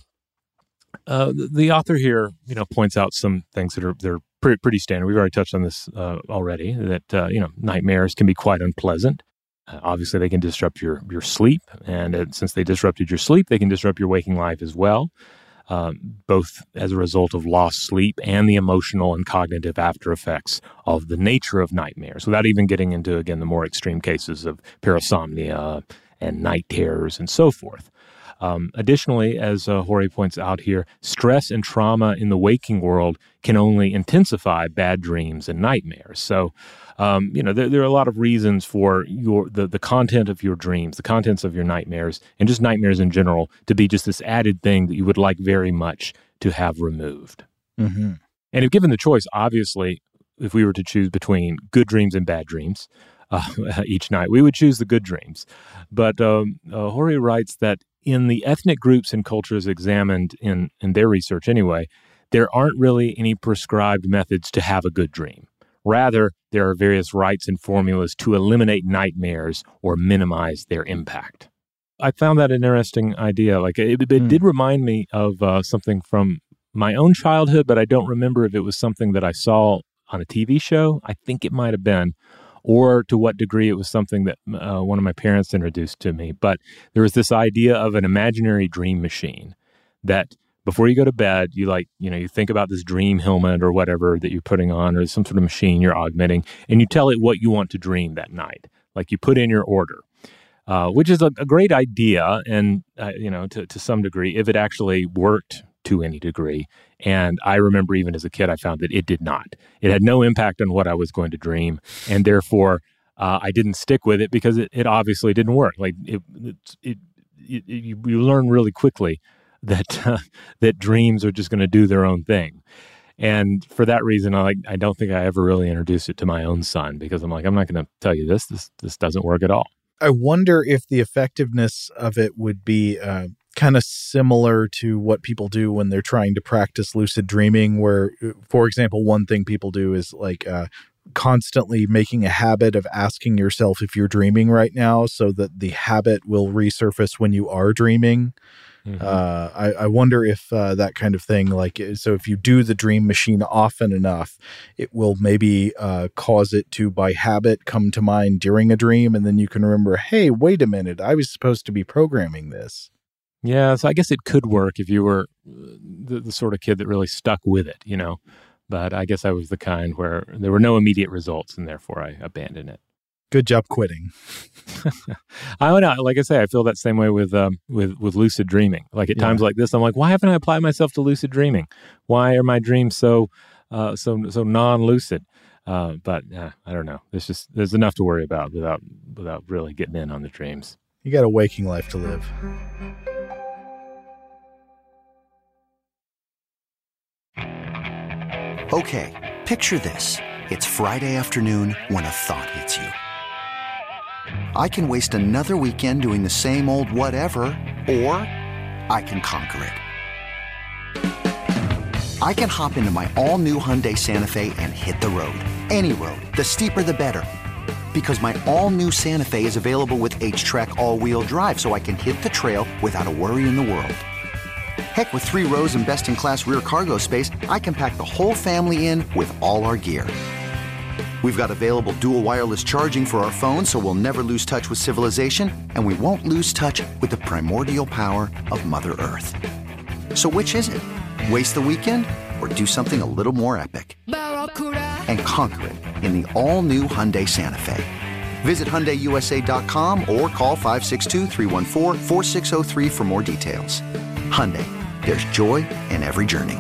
Uh, the, the author here, you know, points out some things that are they're pretty, pretty standard. We've already touched on this uh, already. That uh, you know, nightmares can be quite unpleasant. Uh, obviously, they can disrupt your your sleep, and uh, since they disrupted your sleep, they can disrupt your waking life as well. Um, both as a result of lost sleep and the emotional and cognitive after effects of the nature of nightmares. Without even getting into again the more extreme cases of parasomnia and night terrors and so forth. Um, additionally, as uh, Hori points out here, stress and trauma in the waking world can only intensify bad dreams and nightmares. So, um, you know, there, there are a lot of reasons for your the, the content of your dreams, the contents of your nightmares, and just nightmares in general to be just this added thing that you would like very much to have removed. Mm-hmm. And if given the choice, obviously, if we were to choose between good dreams and bad dreams uh, each night, we would choose the good dreams. But um, uh, Hori writes that in the ethnic groups and cultures examined in, in their research anyway, there aren't really any prescribed methods to have a good dream. Rather, there are various rites and formulas to eliminate nightmares or minimize their impact. I found that an interesting idea. Like it, it mm. did remind me of uh, something from my own childhood, but I don't remember if it was something that I saw on a T V show. I think it might have been. Or to what degree it was something that uh, one of my parents introduced to me. But there was this idea of an imaginary dream machine that before you go to bed, you like, you know, you think about this dream helmet or whatever that you're putting on or some sort of machine you're augmenting, and you tell it what you want to dream that night. Like you put in your order, uh, which is a, a great idea. And, uh, you know, to, to some degree, if it actually worked to any degree. And I remember even as a kid, I found that it did not. It had no impact on what I was going to dream. And therefore, uh, I didn't stick with it because it, it obviously didn't work. Like it, it, it, it you, you learn really quickly that, uh, that dreams are just going to do their own thing. And for that reason, I like, I don't think I ever really introduced it to my own son because I'm like, I'm not going to tell you this, this, this doesn't work at all. I wonder if the effectiveness of it would be, uh, kind of similar to what people do when they're trying to practice lucid dreaming, where, for example, one thing people do is like uh, constantly making a habit of asking yourself if you're dreaming right now so that the habit will resurface when you are dreaming. Mm-hmm. Uh, I, I wonder if uh, that kind of thing, like, so if you do the dream machine often enough, it will maybe uh, cause it to, by habit, come to mind during a dream. And then you can remember, hey, wait a minute, I was supposed to be programming this. Yeah, so I guess it could work if you were the, the sort of kid that really stuck with it, you know. But I guess I was the kind where there were no immediate results, and therefore I abandoned it. Good job quitting. I don't know. Like I say, I feel that same way with um, with with lucid dreaming. Like at yeah. times like this, I'm like, why haven't I applied myself to lucid dreaming? Why are my dreams so uh, so so non-lucid? Uh, but uh, I don't know. There's just there's enough to worry about without without really getting in on the dreams. You got a waking life to live. Okay, picture this. It's Friday afternoon when a thought hits you. I can waste another weekend doing the same old whatever, or I can conquer it. I can hop into my all-new Hyundai Santa Fe and hit the road. Any road. The steeper, the better. Because my all-new Santa Fe is available with H-Track all-wheel drive, so I can hit the trail without a worry in the world. Heck, with three rows and best-in-class rear cargo space, I can pack the whole family in with all our gear. We've got available dual wireless charging for our phones, so we'll never lose touch with civilization, and we won't lose touch with the primordial power of Mother Earth. So which is it? Waste the weekend or do something a little more epic? And conquer it in the all-new Hyundai Santa Fe. Visit Hyundai U S A dot com or call five six two, three one four, four six zero three for more details. Hyundai, there's joy in every journey.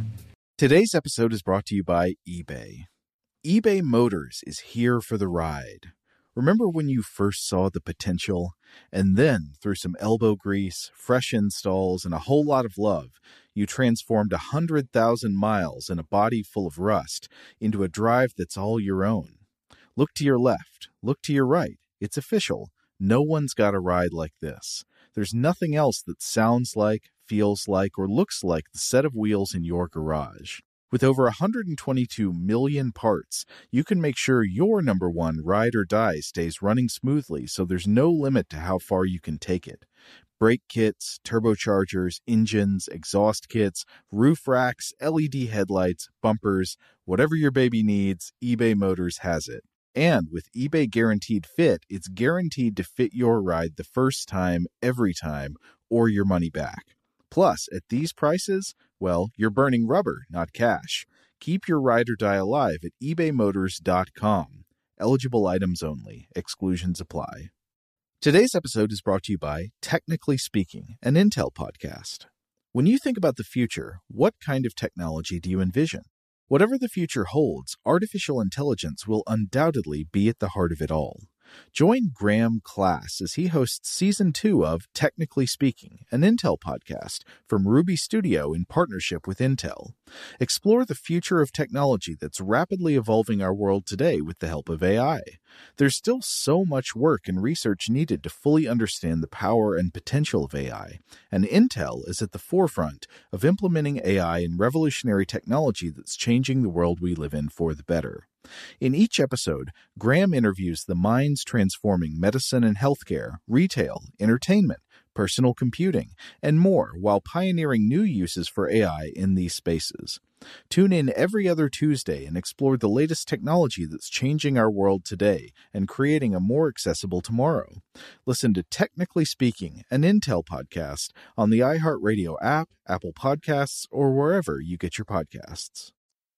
Today's episode is brought to you by eBay. eBay Motors is here for the ride. Remember when you first saw the potential? And then, through some elbow grease, fresh installs, and a whole lot of love, you transformed one hundred thousand miles and a body full of rust into a drive that's all your own. Look to your left. Look to your right. It's official. No one's got a ride like this. There's nothing else that sounds like, feels like, or looks like the set of wheels in your garage. With over one hundred twenty-two million parts, you can make sure your number one ride or die stays running smoothly, so there's no limit to how far you can take it. Brake kits, turbochargers, engines, exhaust kits, roof racks, L E D headlights, bumpers, whatever your baby needs, eBay Motors has it. And with eBay Guaranteed Fit, it's guaranteed to fit your ride the first time, every time, or your money back. Plus, at these prices, well, you're burning rubber, not cash. Keep your ride or die alive at ebay motors dot com. Eligible items only. Exclusions apply. Today's episode is brought to you by Technically Speaking, an Intel podcast. When you think about the future, what kind of technology do you envision? Whatever the future holds, artificial intelligence will undoubtedly be at the heart of it all. Join Graham Class as he hosts Season two of Technically Speaking, an Intel podcast from Ruby Studio in partnership with Intel. Explore the future of technology that's rapidly evolving our world today with the help of A I. There's still so much work and research needed to fully understand the power and potential of A I, and Intel is at the forefront of implementing A I in revolutionary technology that's changing the world we live in for the better. In each episode, Graham interviews the minds transforming medicine and healthcare, retail, entertainment, personal computing, and more while pioneering new uses for A I in these spaces. Tune in every other Tuesday and explore the latest technology that's changing our world today and creating a more accessible tomorrow. Listen to Technically Speaking, an Intel podcast on the iHeartRadio app, Apple Podcasts, or wherever you get your podcasts.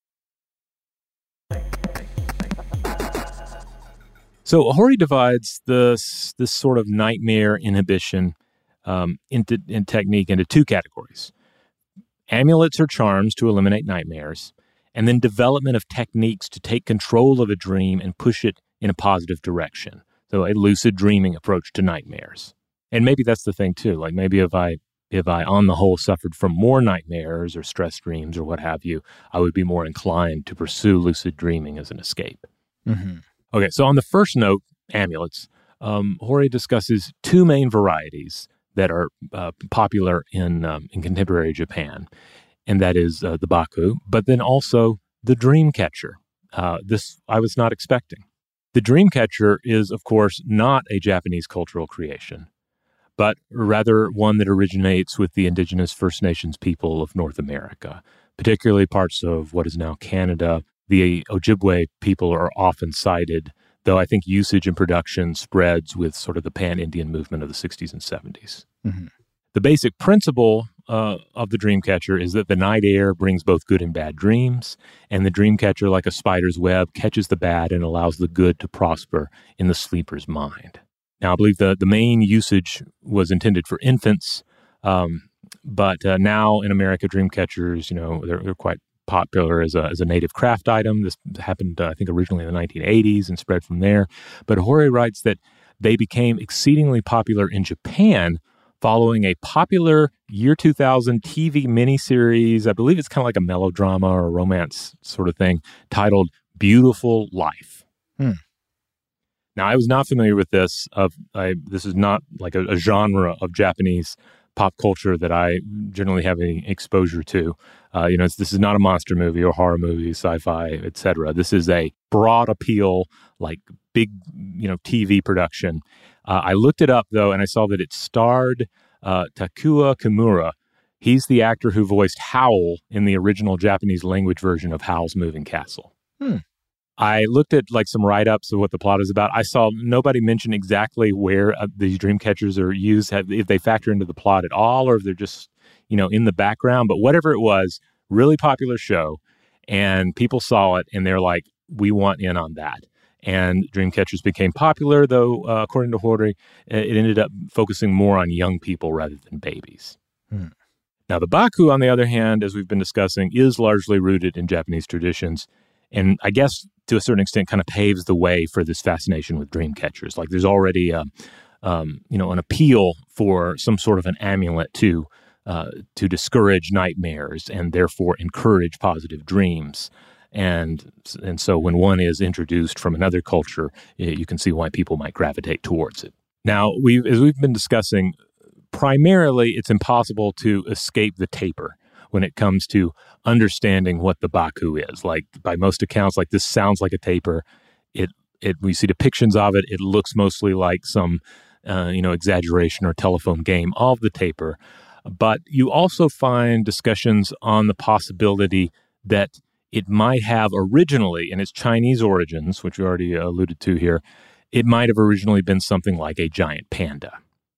So Hori divides this this sort of nightmare inhibition um, into in technique into two categories: amulets or charms to eliminate nightmares, and then development of techniques to take control of a dream and push it in a positive direction. So a lucid dreaming approach to nightmares. And maybe that's the thing too. Like maybe if I if I on the whole suffered from more nightmares or stress dreams or what have you, I would be more inclined to pursue lucid dreaming as an escape. Mm-hmm. Okay, so on the first note, amulets, um, Hori discusses two main varieties that are uh, popular in um, in contemporary Japan, and that is uh, the baku, but then also the dream catcher. Uh, this I was not expecting. The dream catcher is, of course, not a Japanese cultural creation, but rather one that originates with the indigenous First Nations people of North America, particularly parts of what is now Canada. The Ojibwe people are often cited, though I think usage and production spreads with sort of the pan-Indian movement of the sixties and seventies. Mm-hmm. The basic principle uh, of the dream catcher is that the night air brings both good and bad dreams, and the dream catcher, like a spider's web, catches the bad and allows the good to prosper in the sleeper's mind. Now, I believe the, the main usage was intended for infants, um, but uh, now in America, dream catchers, you know, they're, they're quite popular as a, as a native craft item. This happened, uh, I think, originally in the nineteen eighties and spread from there. But Hori writes that they became exceedingly popular in Japan following a popular year two thousand T V miniseries. I believe it's kind of like a melodrama or a romance sort of thing, titled Beautiful Life. Hmm. Now, I was not familiar with this. Of I, This is not like a, a genre of Japanese pop culture that I generally have any exposure to. Uh, you know, it's, this is not a monster movie or horror movie, sci-fi, et cetera. This is a broad appeal, like big, you know, T V production. Uh, I looked it up, though, and I saw that it starred uh, Takua Kimura. He's the actor who voiced Howl in the original Japanese language version of Howl's Moving Castle. Hmm. I looked at like some write-ups of what the plot is about. I saw nobody mention exactly where uh, these dream catchers are used, have, if they factor into the plot at all, or if they're just, you know, in the background. But whatever it was, really popular show, and people saw it, and they're like, we want in on that. And Dreamcatchers became popular, though, uh, according to Hori, it ended up focusing more on young people rather than babies. Hmm. Now, the Baku, on the other hand, as we've been discussing, is largely rooted in Japanese traditions. And I guess, to a certain extent, kind of paves the way for this fascination with Dreamcatchers. Like, there's already, a, um, you know, an appeal for some sort of an amulet to uh, to discourage nightmares and therefore encourage positive dreams. And and so when one is introduced from another culture, you can see why people might gravitate towards it. Now, we as we've been discussing, primarily it's impossible to escape the taper when it comes to understanding what the Baku is. Like, by most accounts, like, this sounds like a taper. It it we see depictions of it. It looks mostly like some uh, you know exaggeration or telephone game of the taper. But you also find discussions on the possibility that it might have originally, in its Chinese origins, which we already alluded to here, it might have originally been something like a giant panda.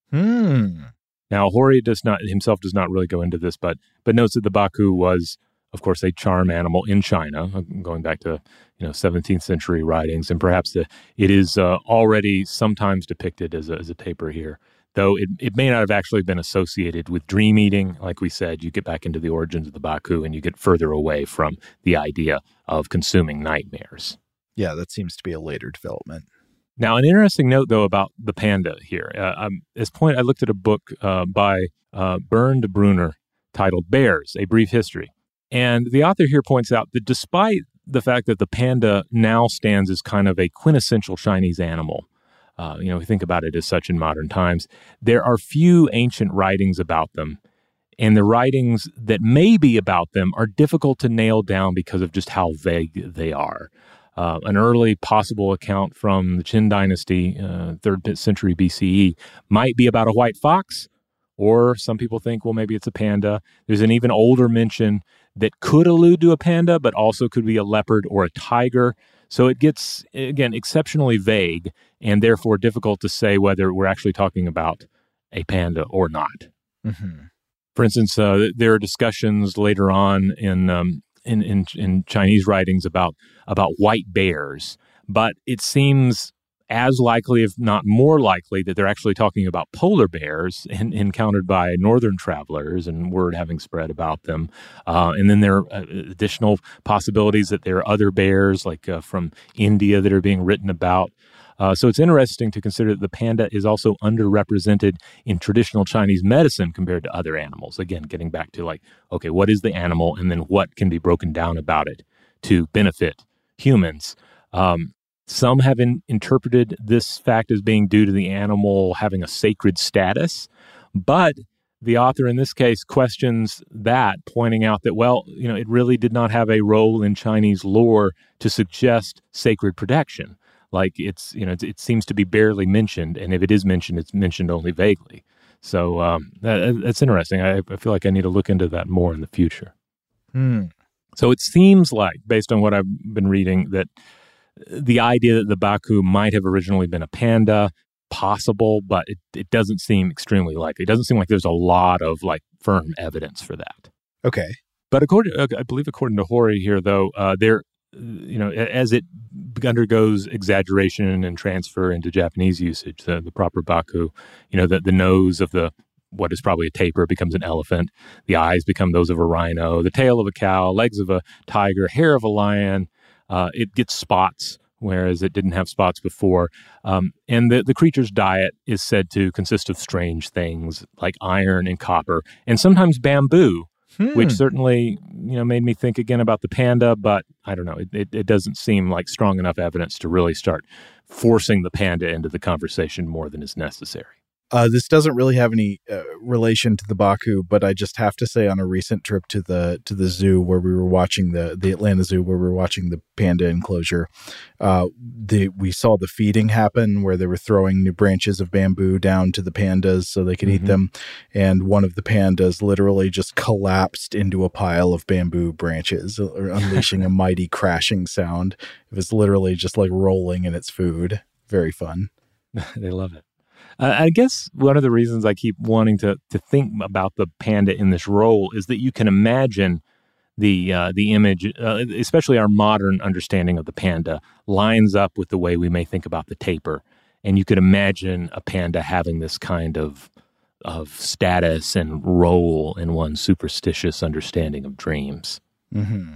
Hmm. Now, Hori does not himself does not really go into this, but but notes that the Baku was, of course, a charm animal in China, going back to you know seventeenth century writings, and perhaps the, it is uh, already sometimes depicted as a, as a taper here. Though it, it may not have actually been associated with dream eating. Like we said, you get back into the origins of the Baku and you get further away from the idea of consuming nightmares. Yeah, that seems to be a later development. Now, an interesting note, though, about the panda here. Uh, um, at this point, I looked at a book uh, by uh, Bernd Brunner titled Bears, A Brief History. And the author here points out that despite the fact that the panda now stands as kind of a quintessential Chinese animal, Uh, you know, we think about it as such in modern times, there are few ancient writings about them. And the writings that may be about them are difficult to nail down because of just how vague they are. Uh, an early possible account from the Qin Dynasty, uh, third century B C E, might be about a white fox, or some people think, well, maybe it's a panda. There's an even older mention that could allude to a panda, but also could be a leopard or a tiger. So it gets, again, exceptionally vague and therefore difficult to say whether we're actually talking about a panda or not. Mm-hmm. For instance, uh, there are discussions later on in, um, in in in Chinese writings about about white bears, but it seems as likely, if not more likely, that they're actually talking about polar bears in, encountered by northern travelers and word having spread about them. Uh, and then there are uh, additional possibilities that there are other bears like uh, from India that are being written about. Uh, so it's interesting to consider that the panda is also underrepresented in traditional Chinese medicine compared to other animals. Again, getting back to like, okay, what is the animal and then what can be broken down about it to benefit humans? Um, Some have in, interpreted this fact as being due to the animal having a sacred status, but the author in this case questions that, pointing out that, well, you know, it really did not have a role in Chinese lore to suggest sacred protection. Like it's, you know, it, it seems to be barely mentioned, and if it is mentioned, it's mentioned only vaguely. So um, that, that's interesting. I, I feel like I need to look into that more in the future. Hmm. So it seems like, based on what I've been reading, that the idea that the Baku might have originally been a panda, possible, but it, it doesn't seem extremely likely. It doesn't seem like there's a lot of like firm evidence for that. Okay. But according, I believe according to Hori here, though, uh, there, you know, as it undergoes exaggeration and transfer into Japanese usage, the, the proper Baku, you know, the, the nose of the what is probably a tapir becomes an elephant. The eyes become those of a rhino, the tail of a cow, legs of a tiger, hair of a lion. Uh, it gets spots whereas it didn't have spots before. Um, and the, the creature's diet is said to consist of strange things like iron and copper, and sometimes bamboo, hmm. which certainly, you know, made me think again about the panda, but I don't know, it, it, it doesn't seem like strong enough evidence to really start forcing the panda into the conversation more than is necessary. Uh, this doesn't really have any uh, relation to the Baku, but I just have to say, on a recent trip to the to the zoo where we were watching the the Atlanta Zoo, where we were watching the panda enclosure, uh, the we saw the feeding happen where they were throwing new branches of bamboo down to the pandas so they could mm-hmm. eat them, and one of the pandas literally just collapsed into a pile of bamboo branches, unleashing a mighty crashing sound. It was literally just like rolling in its food. Very fun. They love it. Uh, I guess one of the reasons I keep wanting to to think about the panda in this role is that you can imagine the uh, the image, uh, especially our modern understanding of the panda, lines up with the way we may think about the tapir. And you could imagine a panda having this kind of of status and role in one's superstitious understanding of dreams. Mm-hmm.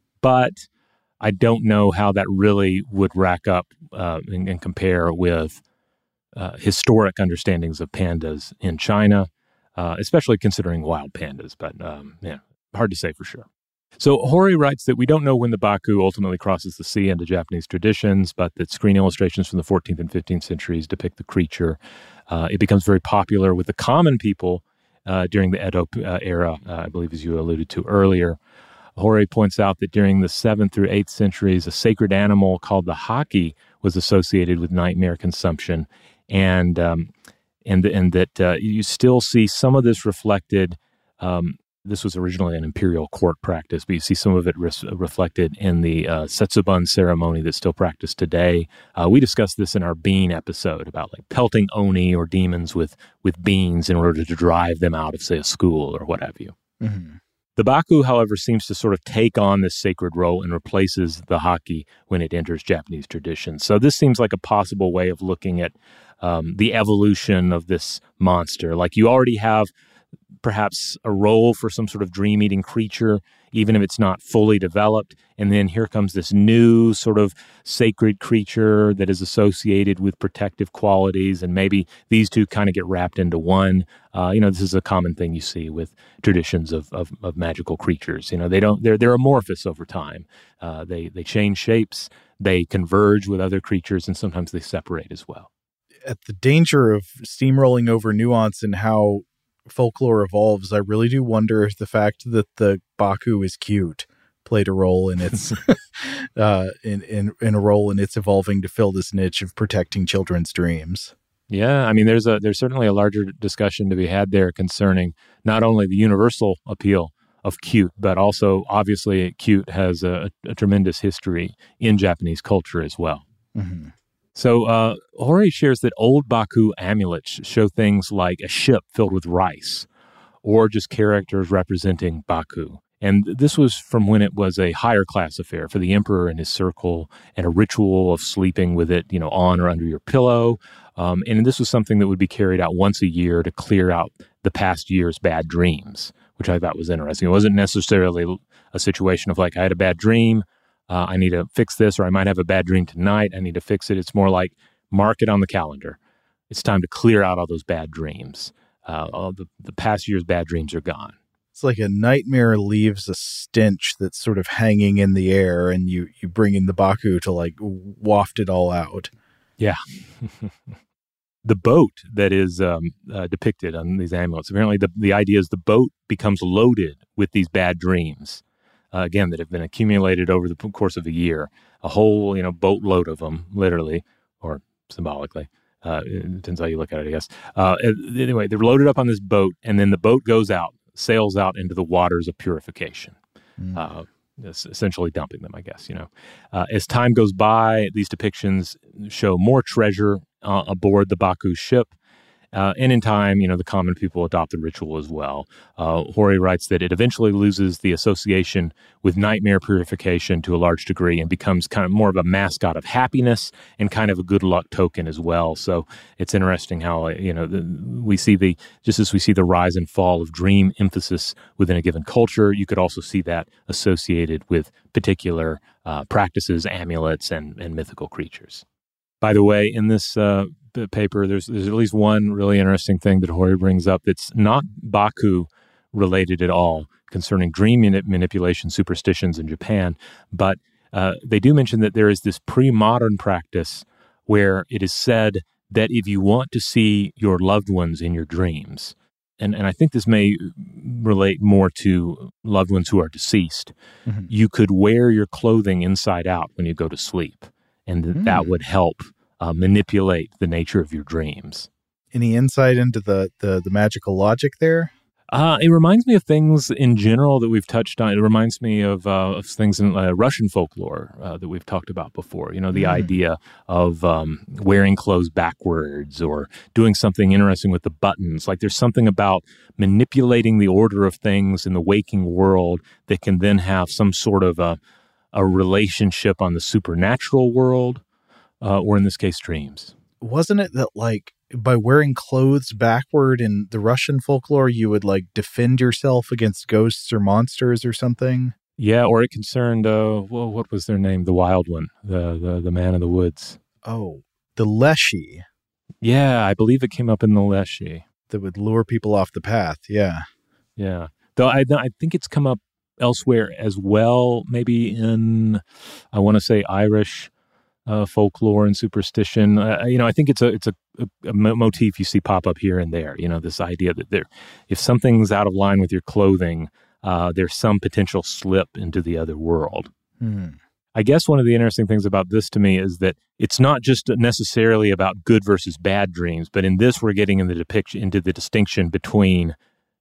But I don't know how that really would rack up uh, and, and compare with Uh, historic understandings of pandas in China, uh, especially considering wild pandas, but um, yeah, hard to say for sure. So Hori writes that we don't know when the Baku ultimately crosses the sea into Japanese traditions, but that screen illustrations from the fourteenth and fifteenth centuries depict the creature. Uh, it becomes very popular with the common people uh, during the Edo uh, era, uh, I believe, as you alluded to earlier. Hori points out that during the seventh through eighth centuries, a sacred animal called the haki was associated with nightmare consumption. And um, and and that uh, you still see some of this reflected. Um, this was originally an imperial court practice, but you see some of it res- reflected in the uh, Setsubun ceremony that's still practiced today. Uh, we discussed this in our bean episode about like pelting oni or demons with with beans in order to drive them out of, say, a school or what have you. Mm-hmm. The Baku, however, seems to sort of take on this sacred role and replaces the haki when it enters Japanese tradition. So this seems like a possible way of looking at um, the evolution of this monster. Like you already have perhaps a role for some sort of dream-eating creature, even if it's not fully developed. And then here comes this new sort of sacred creature that is associated with protective qualities. And maybe these two kind of get wrapped into one. Uh, you know, this is a common thing you see with traditions of, of, of magical creatures. You know, they don't, they're, they're amorphous over time. Uh, they, they change shapes, they converge with other creatures, and sometimes they separate as well. At the danger of steamrolling over nuance and how folklore evolves, I really do wonder if the fact that the Baku is cute played a role in its uh, in, in in a role in its evolving to fill this niche of protecting children's dreams. Yeah, I mean, there's a there's certainly a larger discussion to be had there concerning not only the universal appeal of cute, but also obviously cute has a, a tremendous history in Japanese culture as well. Mm-hmm. So uh, Hori shares that old Baku amulets show things like a ship filled with rice or just characters representing Baku. And this was from when it was a higher class affair for the emperor and his circle, and a ritual of sleeping with it, you know, on or under your pillow. Um, and this was something that would be carried out once a year to clear out the past year's bad dreams, which I thought was interesting. It wasn't necessarily a situation of like, I had a bad dream, Uh, I need to fix this, or I might have a bad dream tonight. I need to fix it. It's more like mark it on the calendar. It's time to clear out all those bad dreams. Uh, all the, the past year's bad dreams are gone. It's like a nightmare leaves a stench that's sort of hanging in the air, and you, you bring in the Baku to like waft it all out. Yeah. The boat that is um, uh, depicted on these amulets, apparently the, the idea is the boat becomes loaded with these bad dreams. Uh, again, that have been accumulated over the course of a year, a whole, you know, boatload of them, literally or symbolically. Uh, it depends how you look at it, I guess. Uh, anyway, they're loaded up on this boat, and then the boat goes out, sails out into the waters of purification, mm. uh, essentially dumping them, I guess, you know. Uh, as time goes by, these depictions show more treasure uh, aboard the Baku ship, Uh, and in time, you know, the common people adopt the ritual as well. Uh, Hori writes that it eventually loses the association with nightmare purification to a large degree and becomes kind of more of a mascot of happiness and kind of a good luck token as well. So it's interesting how, you know, the, we see the, just as we see the rise and fall of dream emphasis within a given culture, you could also see that associated with particular uh, practices, amulets, and, and mythical creatures. By the way, in this uh, paper, there's there's at least one really interesting thing that Hori brings up that's not Baku related at all concerning dream manip- manipulation superstitions in Japan, but uh, they do mention that there is this pre-modern practice where it is said that if you want to see your loved ones in your dreams, and, and I think this may relate more to loved ones who are deceased, mm-hmm. you could wear your clothing inside out when you go to sleep, and th- mm. that would help Uh, manipulate the nature of your dreams. Any insight into the, the, the magical logic there? Uh, it reminds me of things in general that we've touched on. It reminds me of, uh, of things in uh, Russian folklore uh, that we've talked about before. You know, the mm. idea of um, wearing clothes backwards or doing something interesting with the buttons. Like there's something about manipulating the order of things in the waking world that can then have some sort of a, a relationship on the supernatural world. Uh, or in this case, dreams. Wasn't it that, like, by wearing clothes backward in the Russian folklore, you would, like, defend yourself against ghosts or monsters or something? Yeah, or it concerned, uh, well, what was their name? The wild one, the, the, the man of the woods. Oh, the Leshy. Yeah, I believe it came up in the Leshy. That would lure people off the path, yeah. Yeah. Though I, I think it's come up elsewhere as well, maybe in, I want to say, Irish Uh, folklore and superstition. Uh, you know, I think it's a it's a, a, a motif you see pop up here and there. You know, this idea that there, if something's out of line with your clothing, uh, there's some potential slip into the other world. Hmm. I guess one of the interesting things about this to me is that it's not just necessarily about good versus bad dreams, but in this we're getting in the depiction into the distinction between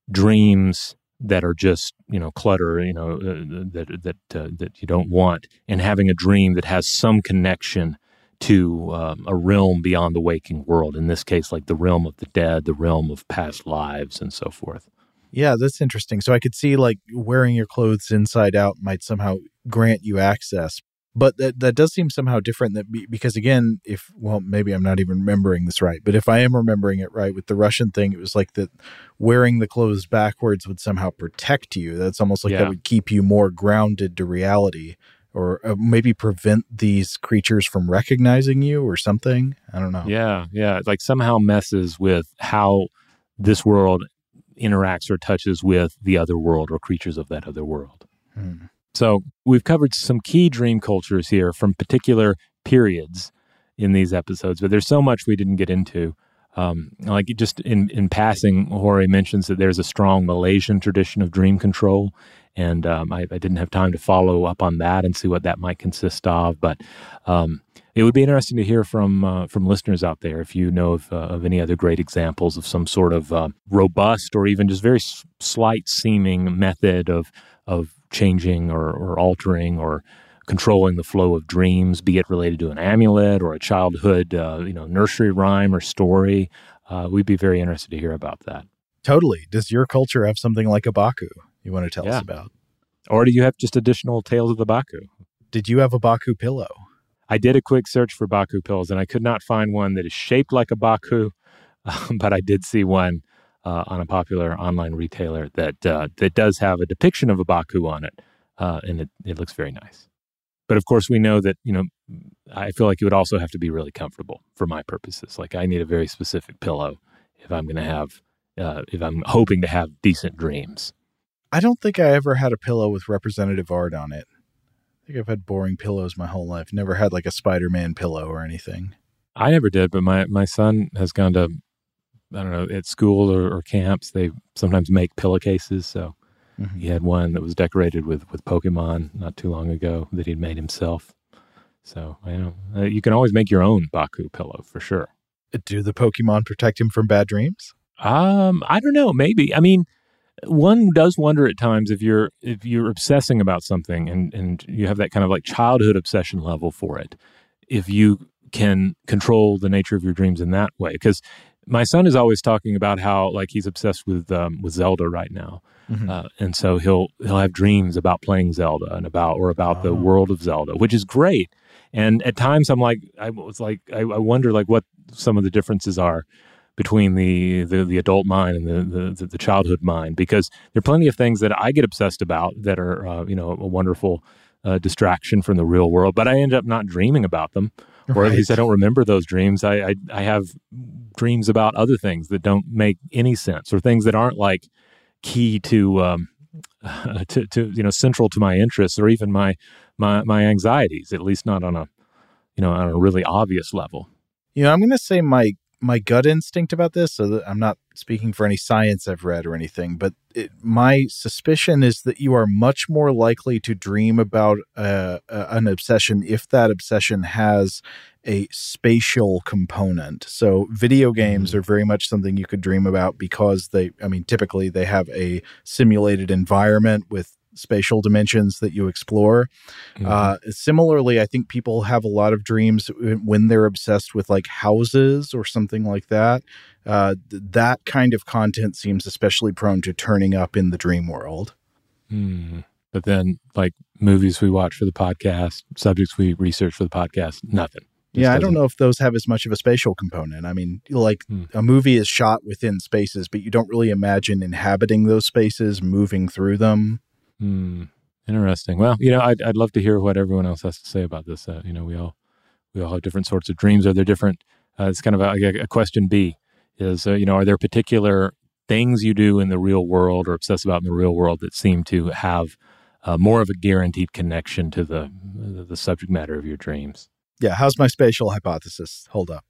dreams that are just, you know, clutter, you know, uh, that that uh, that you don't want, and having a dream that has some connection to um, a realm beyond the waking world. In this case, like the realm of the dead, the realm of past lives, and so forth. Yeah, that's interesting. So I could see, like, wearing your clothes inside out might somehow grant you access. But that that does seem somehow different that be, because, again, if, well, maybe I'm not even remembering this right, but if I am remembering it right with the Russian thing, it was like that wearing the clothes backwards would somehow protect you. That's almost like yeah. that would keep you more grounded to reality, or uh, maybe prevent these creatures from recognizing you or something. I don't know. Yeah, yeah. It like somehow messes with how this world interacts or touches with the other world or creatures of that other world. Hmm. So we've covered some key dream cultures here from particular periods in these episodes, but there's so much we didn't get into. Um, like just in, in passing, Hori mentions that there's a strong Malaysian tradition of dream control, and um, I, I didn't have time to follow up on that and see what that might consist of. But um, it would be interesting to hear from uh, from listeners out there if you know of, uh, of any other great examples of some sort of uh, robust or even just very s- slight seeming method of of changing or, or altering or controlling the flow of dreams, be it related to an amulet or a childhood, uh, you know, nursery rhyme or story. Uh, we'd be very interested to hear about that. Totally. Does your culture have something like a Baku you want to tell yeah. us about? Or do you have just additional tales of the Baku? Did you have a Baku pillow? I did a quick search for Baku pillows, and I could not find one that is shaped like a Baku, uh, but I did see one Uh, on a popular online retailer that uh, that does have a depiction of a Baku on it, uh, and it, it looks very nice. But of course, we know that, you know, I feel like it would also have to be really comfortable for my purposes. Like I need a very specific pillow if I'm going to have, uh, if I'm hoping to have decent dreams. I don't think I ever had a pillow with representative art on it. I think I've had boring pillows my whole life. Never had like a Spider-Man pillow or anything. I never did, but my, my son has gone to, I don't know, at school or, or camps, they sometimes make pillowcases. So mm-hmm. he had one that was decorated with, with Pokemon not too long ago that he'd made himself. So, you know, uh, you can always make your own Baku pillow for sure. Do the Pokemon protect him from bad dreams? Um, I don't know. Maybe. I mean, one does wonder at times if you're if you're obsessing about something and, and you have that kind of like childhood obsession level for it, if you can control the nature of your dreams in that way. Because my son is always talking about how like he's obsessed with um, with Zelda right now, mm-hmm. uh, and so he'll he'll have dreams about playing Zelda and about or about oh. the world of Zelda, which is great. And at times I'm like I was like I, I wonder like what some of the differences are between the, the, the adult mind and the, the the childhood mind, because there are plenty of things that I get obsessed about that are uh, you know a wonderful uh, distraction from the real world, but I end up not dreaming about them, or right. at least I don't remember those dreams. I, I I have dreams about other things that don't make any sense, or things that aren't like key to um to, to you know central to my interests or even my my my anxieties, at least not on a you know on a really obvious level. You know, I'm going to say my my gut instinct about this, so that I'm not speaking for any science I've read or anything, but it, my suspicion is that you are much more likely to dream about uh, uh, an obsession if that obsession has a spatial component. So video games mm-hmm. are very much something you could dream about because they, I mean, typically they have a simulated environment with spatial dimensions that you explore. Mm-hmm. Uh, similarly, I think people have a lot of dreams when they're obsessed with like houses or something like that. Uh, th- that kind of content seems especially prone to turning up in the dream world. Mm. But then like movies we watch for the podcast, subjects we research for the podcast, nothing. Yeah, I don't know if those have as much of a spatial component. I mean, like hmm. a movie is shot within spaces, but you don't really imagine inhabiting those spaces, moving through them. Hmm. Interesting. Well, you know, I'd I'd love to hear what everyone else has to say about this. Uh, you know, we all we all have different sorts of dreams. Are there different? Uh, it's kind of a, a question B. Is uh, you know, are there particular things you do in the real world or obsess about in the real world that seem to have uh, more of a guaranteed connection to the the subject matter of your dreams? Yeah, how's my spatial hypothesis? Hold up.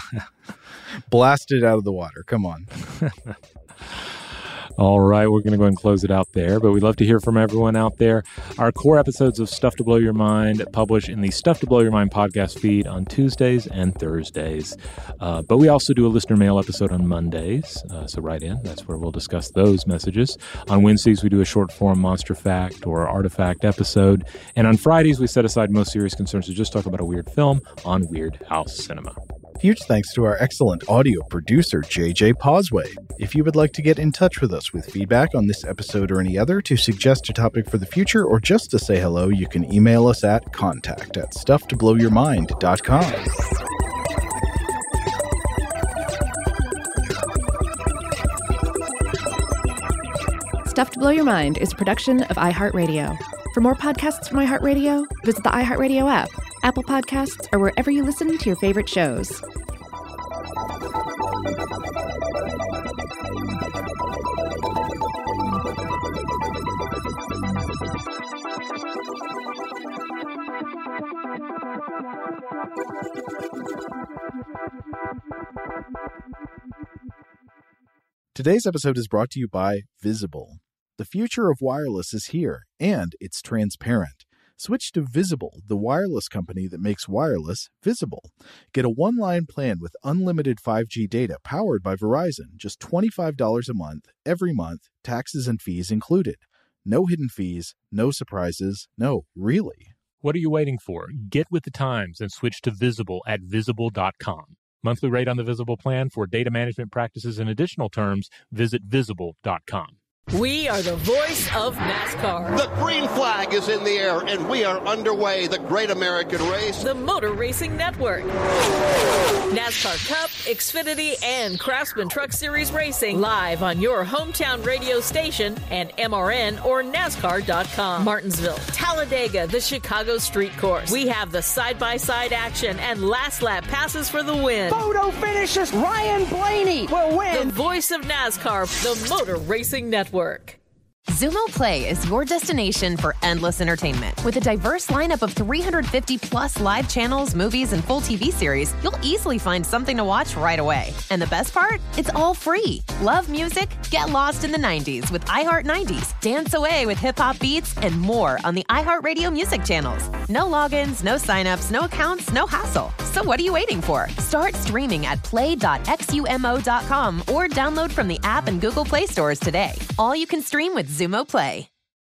Blast it out of the water. Come on. All right, we're going to go and close it out there, but we'd love to hear from everyone out there. Our core episodes of Stuff to Blow Your Mind publish in the Stuff to Blow Your Mind podcast feed on Tuesdays and Thursdays. Uh, but we also do a listener mail episode on Mondays, uh, so write in. That's where we'll discuss those messages. On Wednesdays, we do a short-form monster fact or artifact episode. And on Fridays, we set aside most serious concerns to just talk about a weird film on Weird House Cinema. Huge thanks to our excellent audio producer, J J Posway. If you would like to get in touch with us with feedback on this episode or any other, to suggest a topic for the future, or just to say hello, you can email us at contact at stuff to blow your mind dot com. Stuff to Blow Your Mind is a production of iHeartRadio. For more podcasts from iHeartRadio, visit the iHeartRadio app, Apple Podcasts, or wherever you listen to your favorite shows. Today's episode is brought to you by Visible. The future of wireless is here, and it's transparent. Switch to Visible, the wireless company that makes wireless visible. Get a one-line plan with unlimited five G data powered by Verizon, just twenty-five dollars a month, every month, taxes and fees included. No hidden fees, no surprises, no, really. What are you waiting for? Get with the times and switch to Visible at visible dot com. Monthly rate on the Visible plan. For data management practices and additional terms, visit visible dot com. We are the voice of NASCAR. The green flag is in the air, and we are underway. The Great American Race. The Motor Racing Network. NASCAR Cup, Xfinity, and Craftsman Truck Series Racing live on your hometown radio station and M R N or NASCAR dot com. Martinsville, Talladega, the Chicago Street Course. We have the side-by-side action and last lap passes for the win. Photo finishes. Ryan Blaney will win. The voice of NASCAR, the Motor Racing Network. Xumo Play is your destination for endless entertainment. With a diverse lineup of three hundred fifty plus live channels, movies, and full T V series, you'll easily find something to watch right away. And the best part? It's all free. Love music? Get lost in the nineties with iHeart nineties. Dance away with hip-hop beats and more on the iHeartRadio music channels. No logins, no signups, no accounts, no hassle. So what are you waiting for? Start streaming at play dot xumo dot com or download from the app and Google Play stores today. All you can stream with Xumo Play.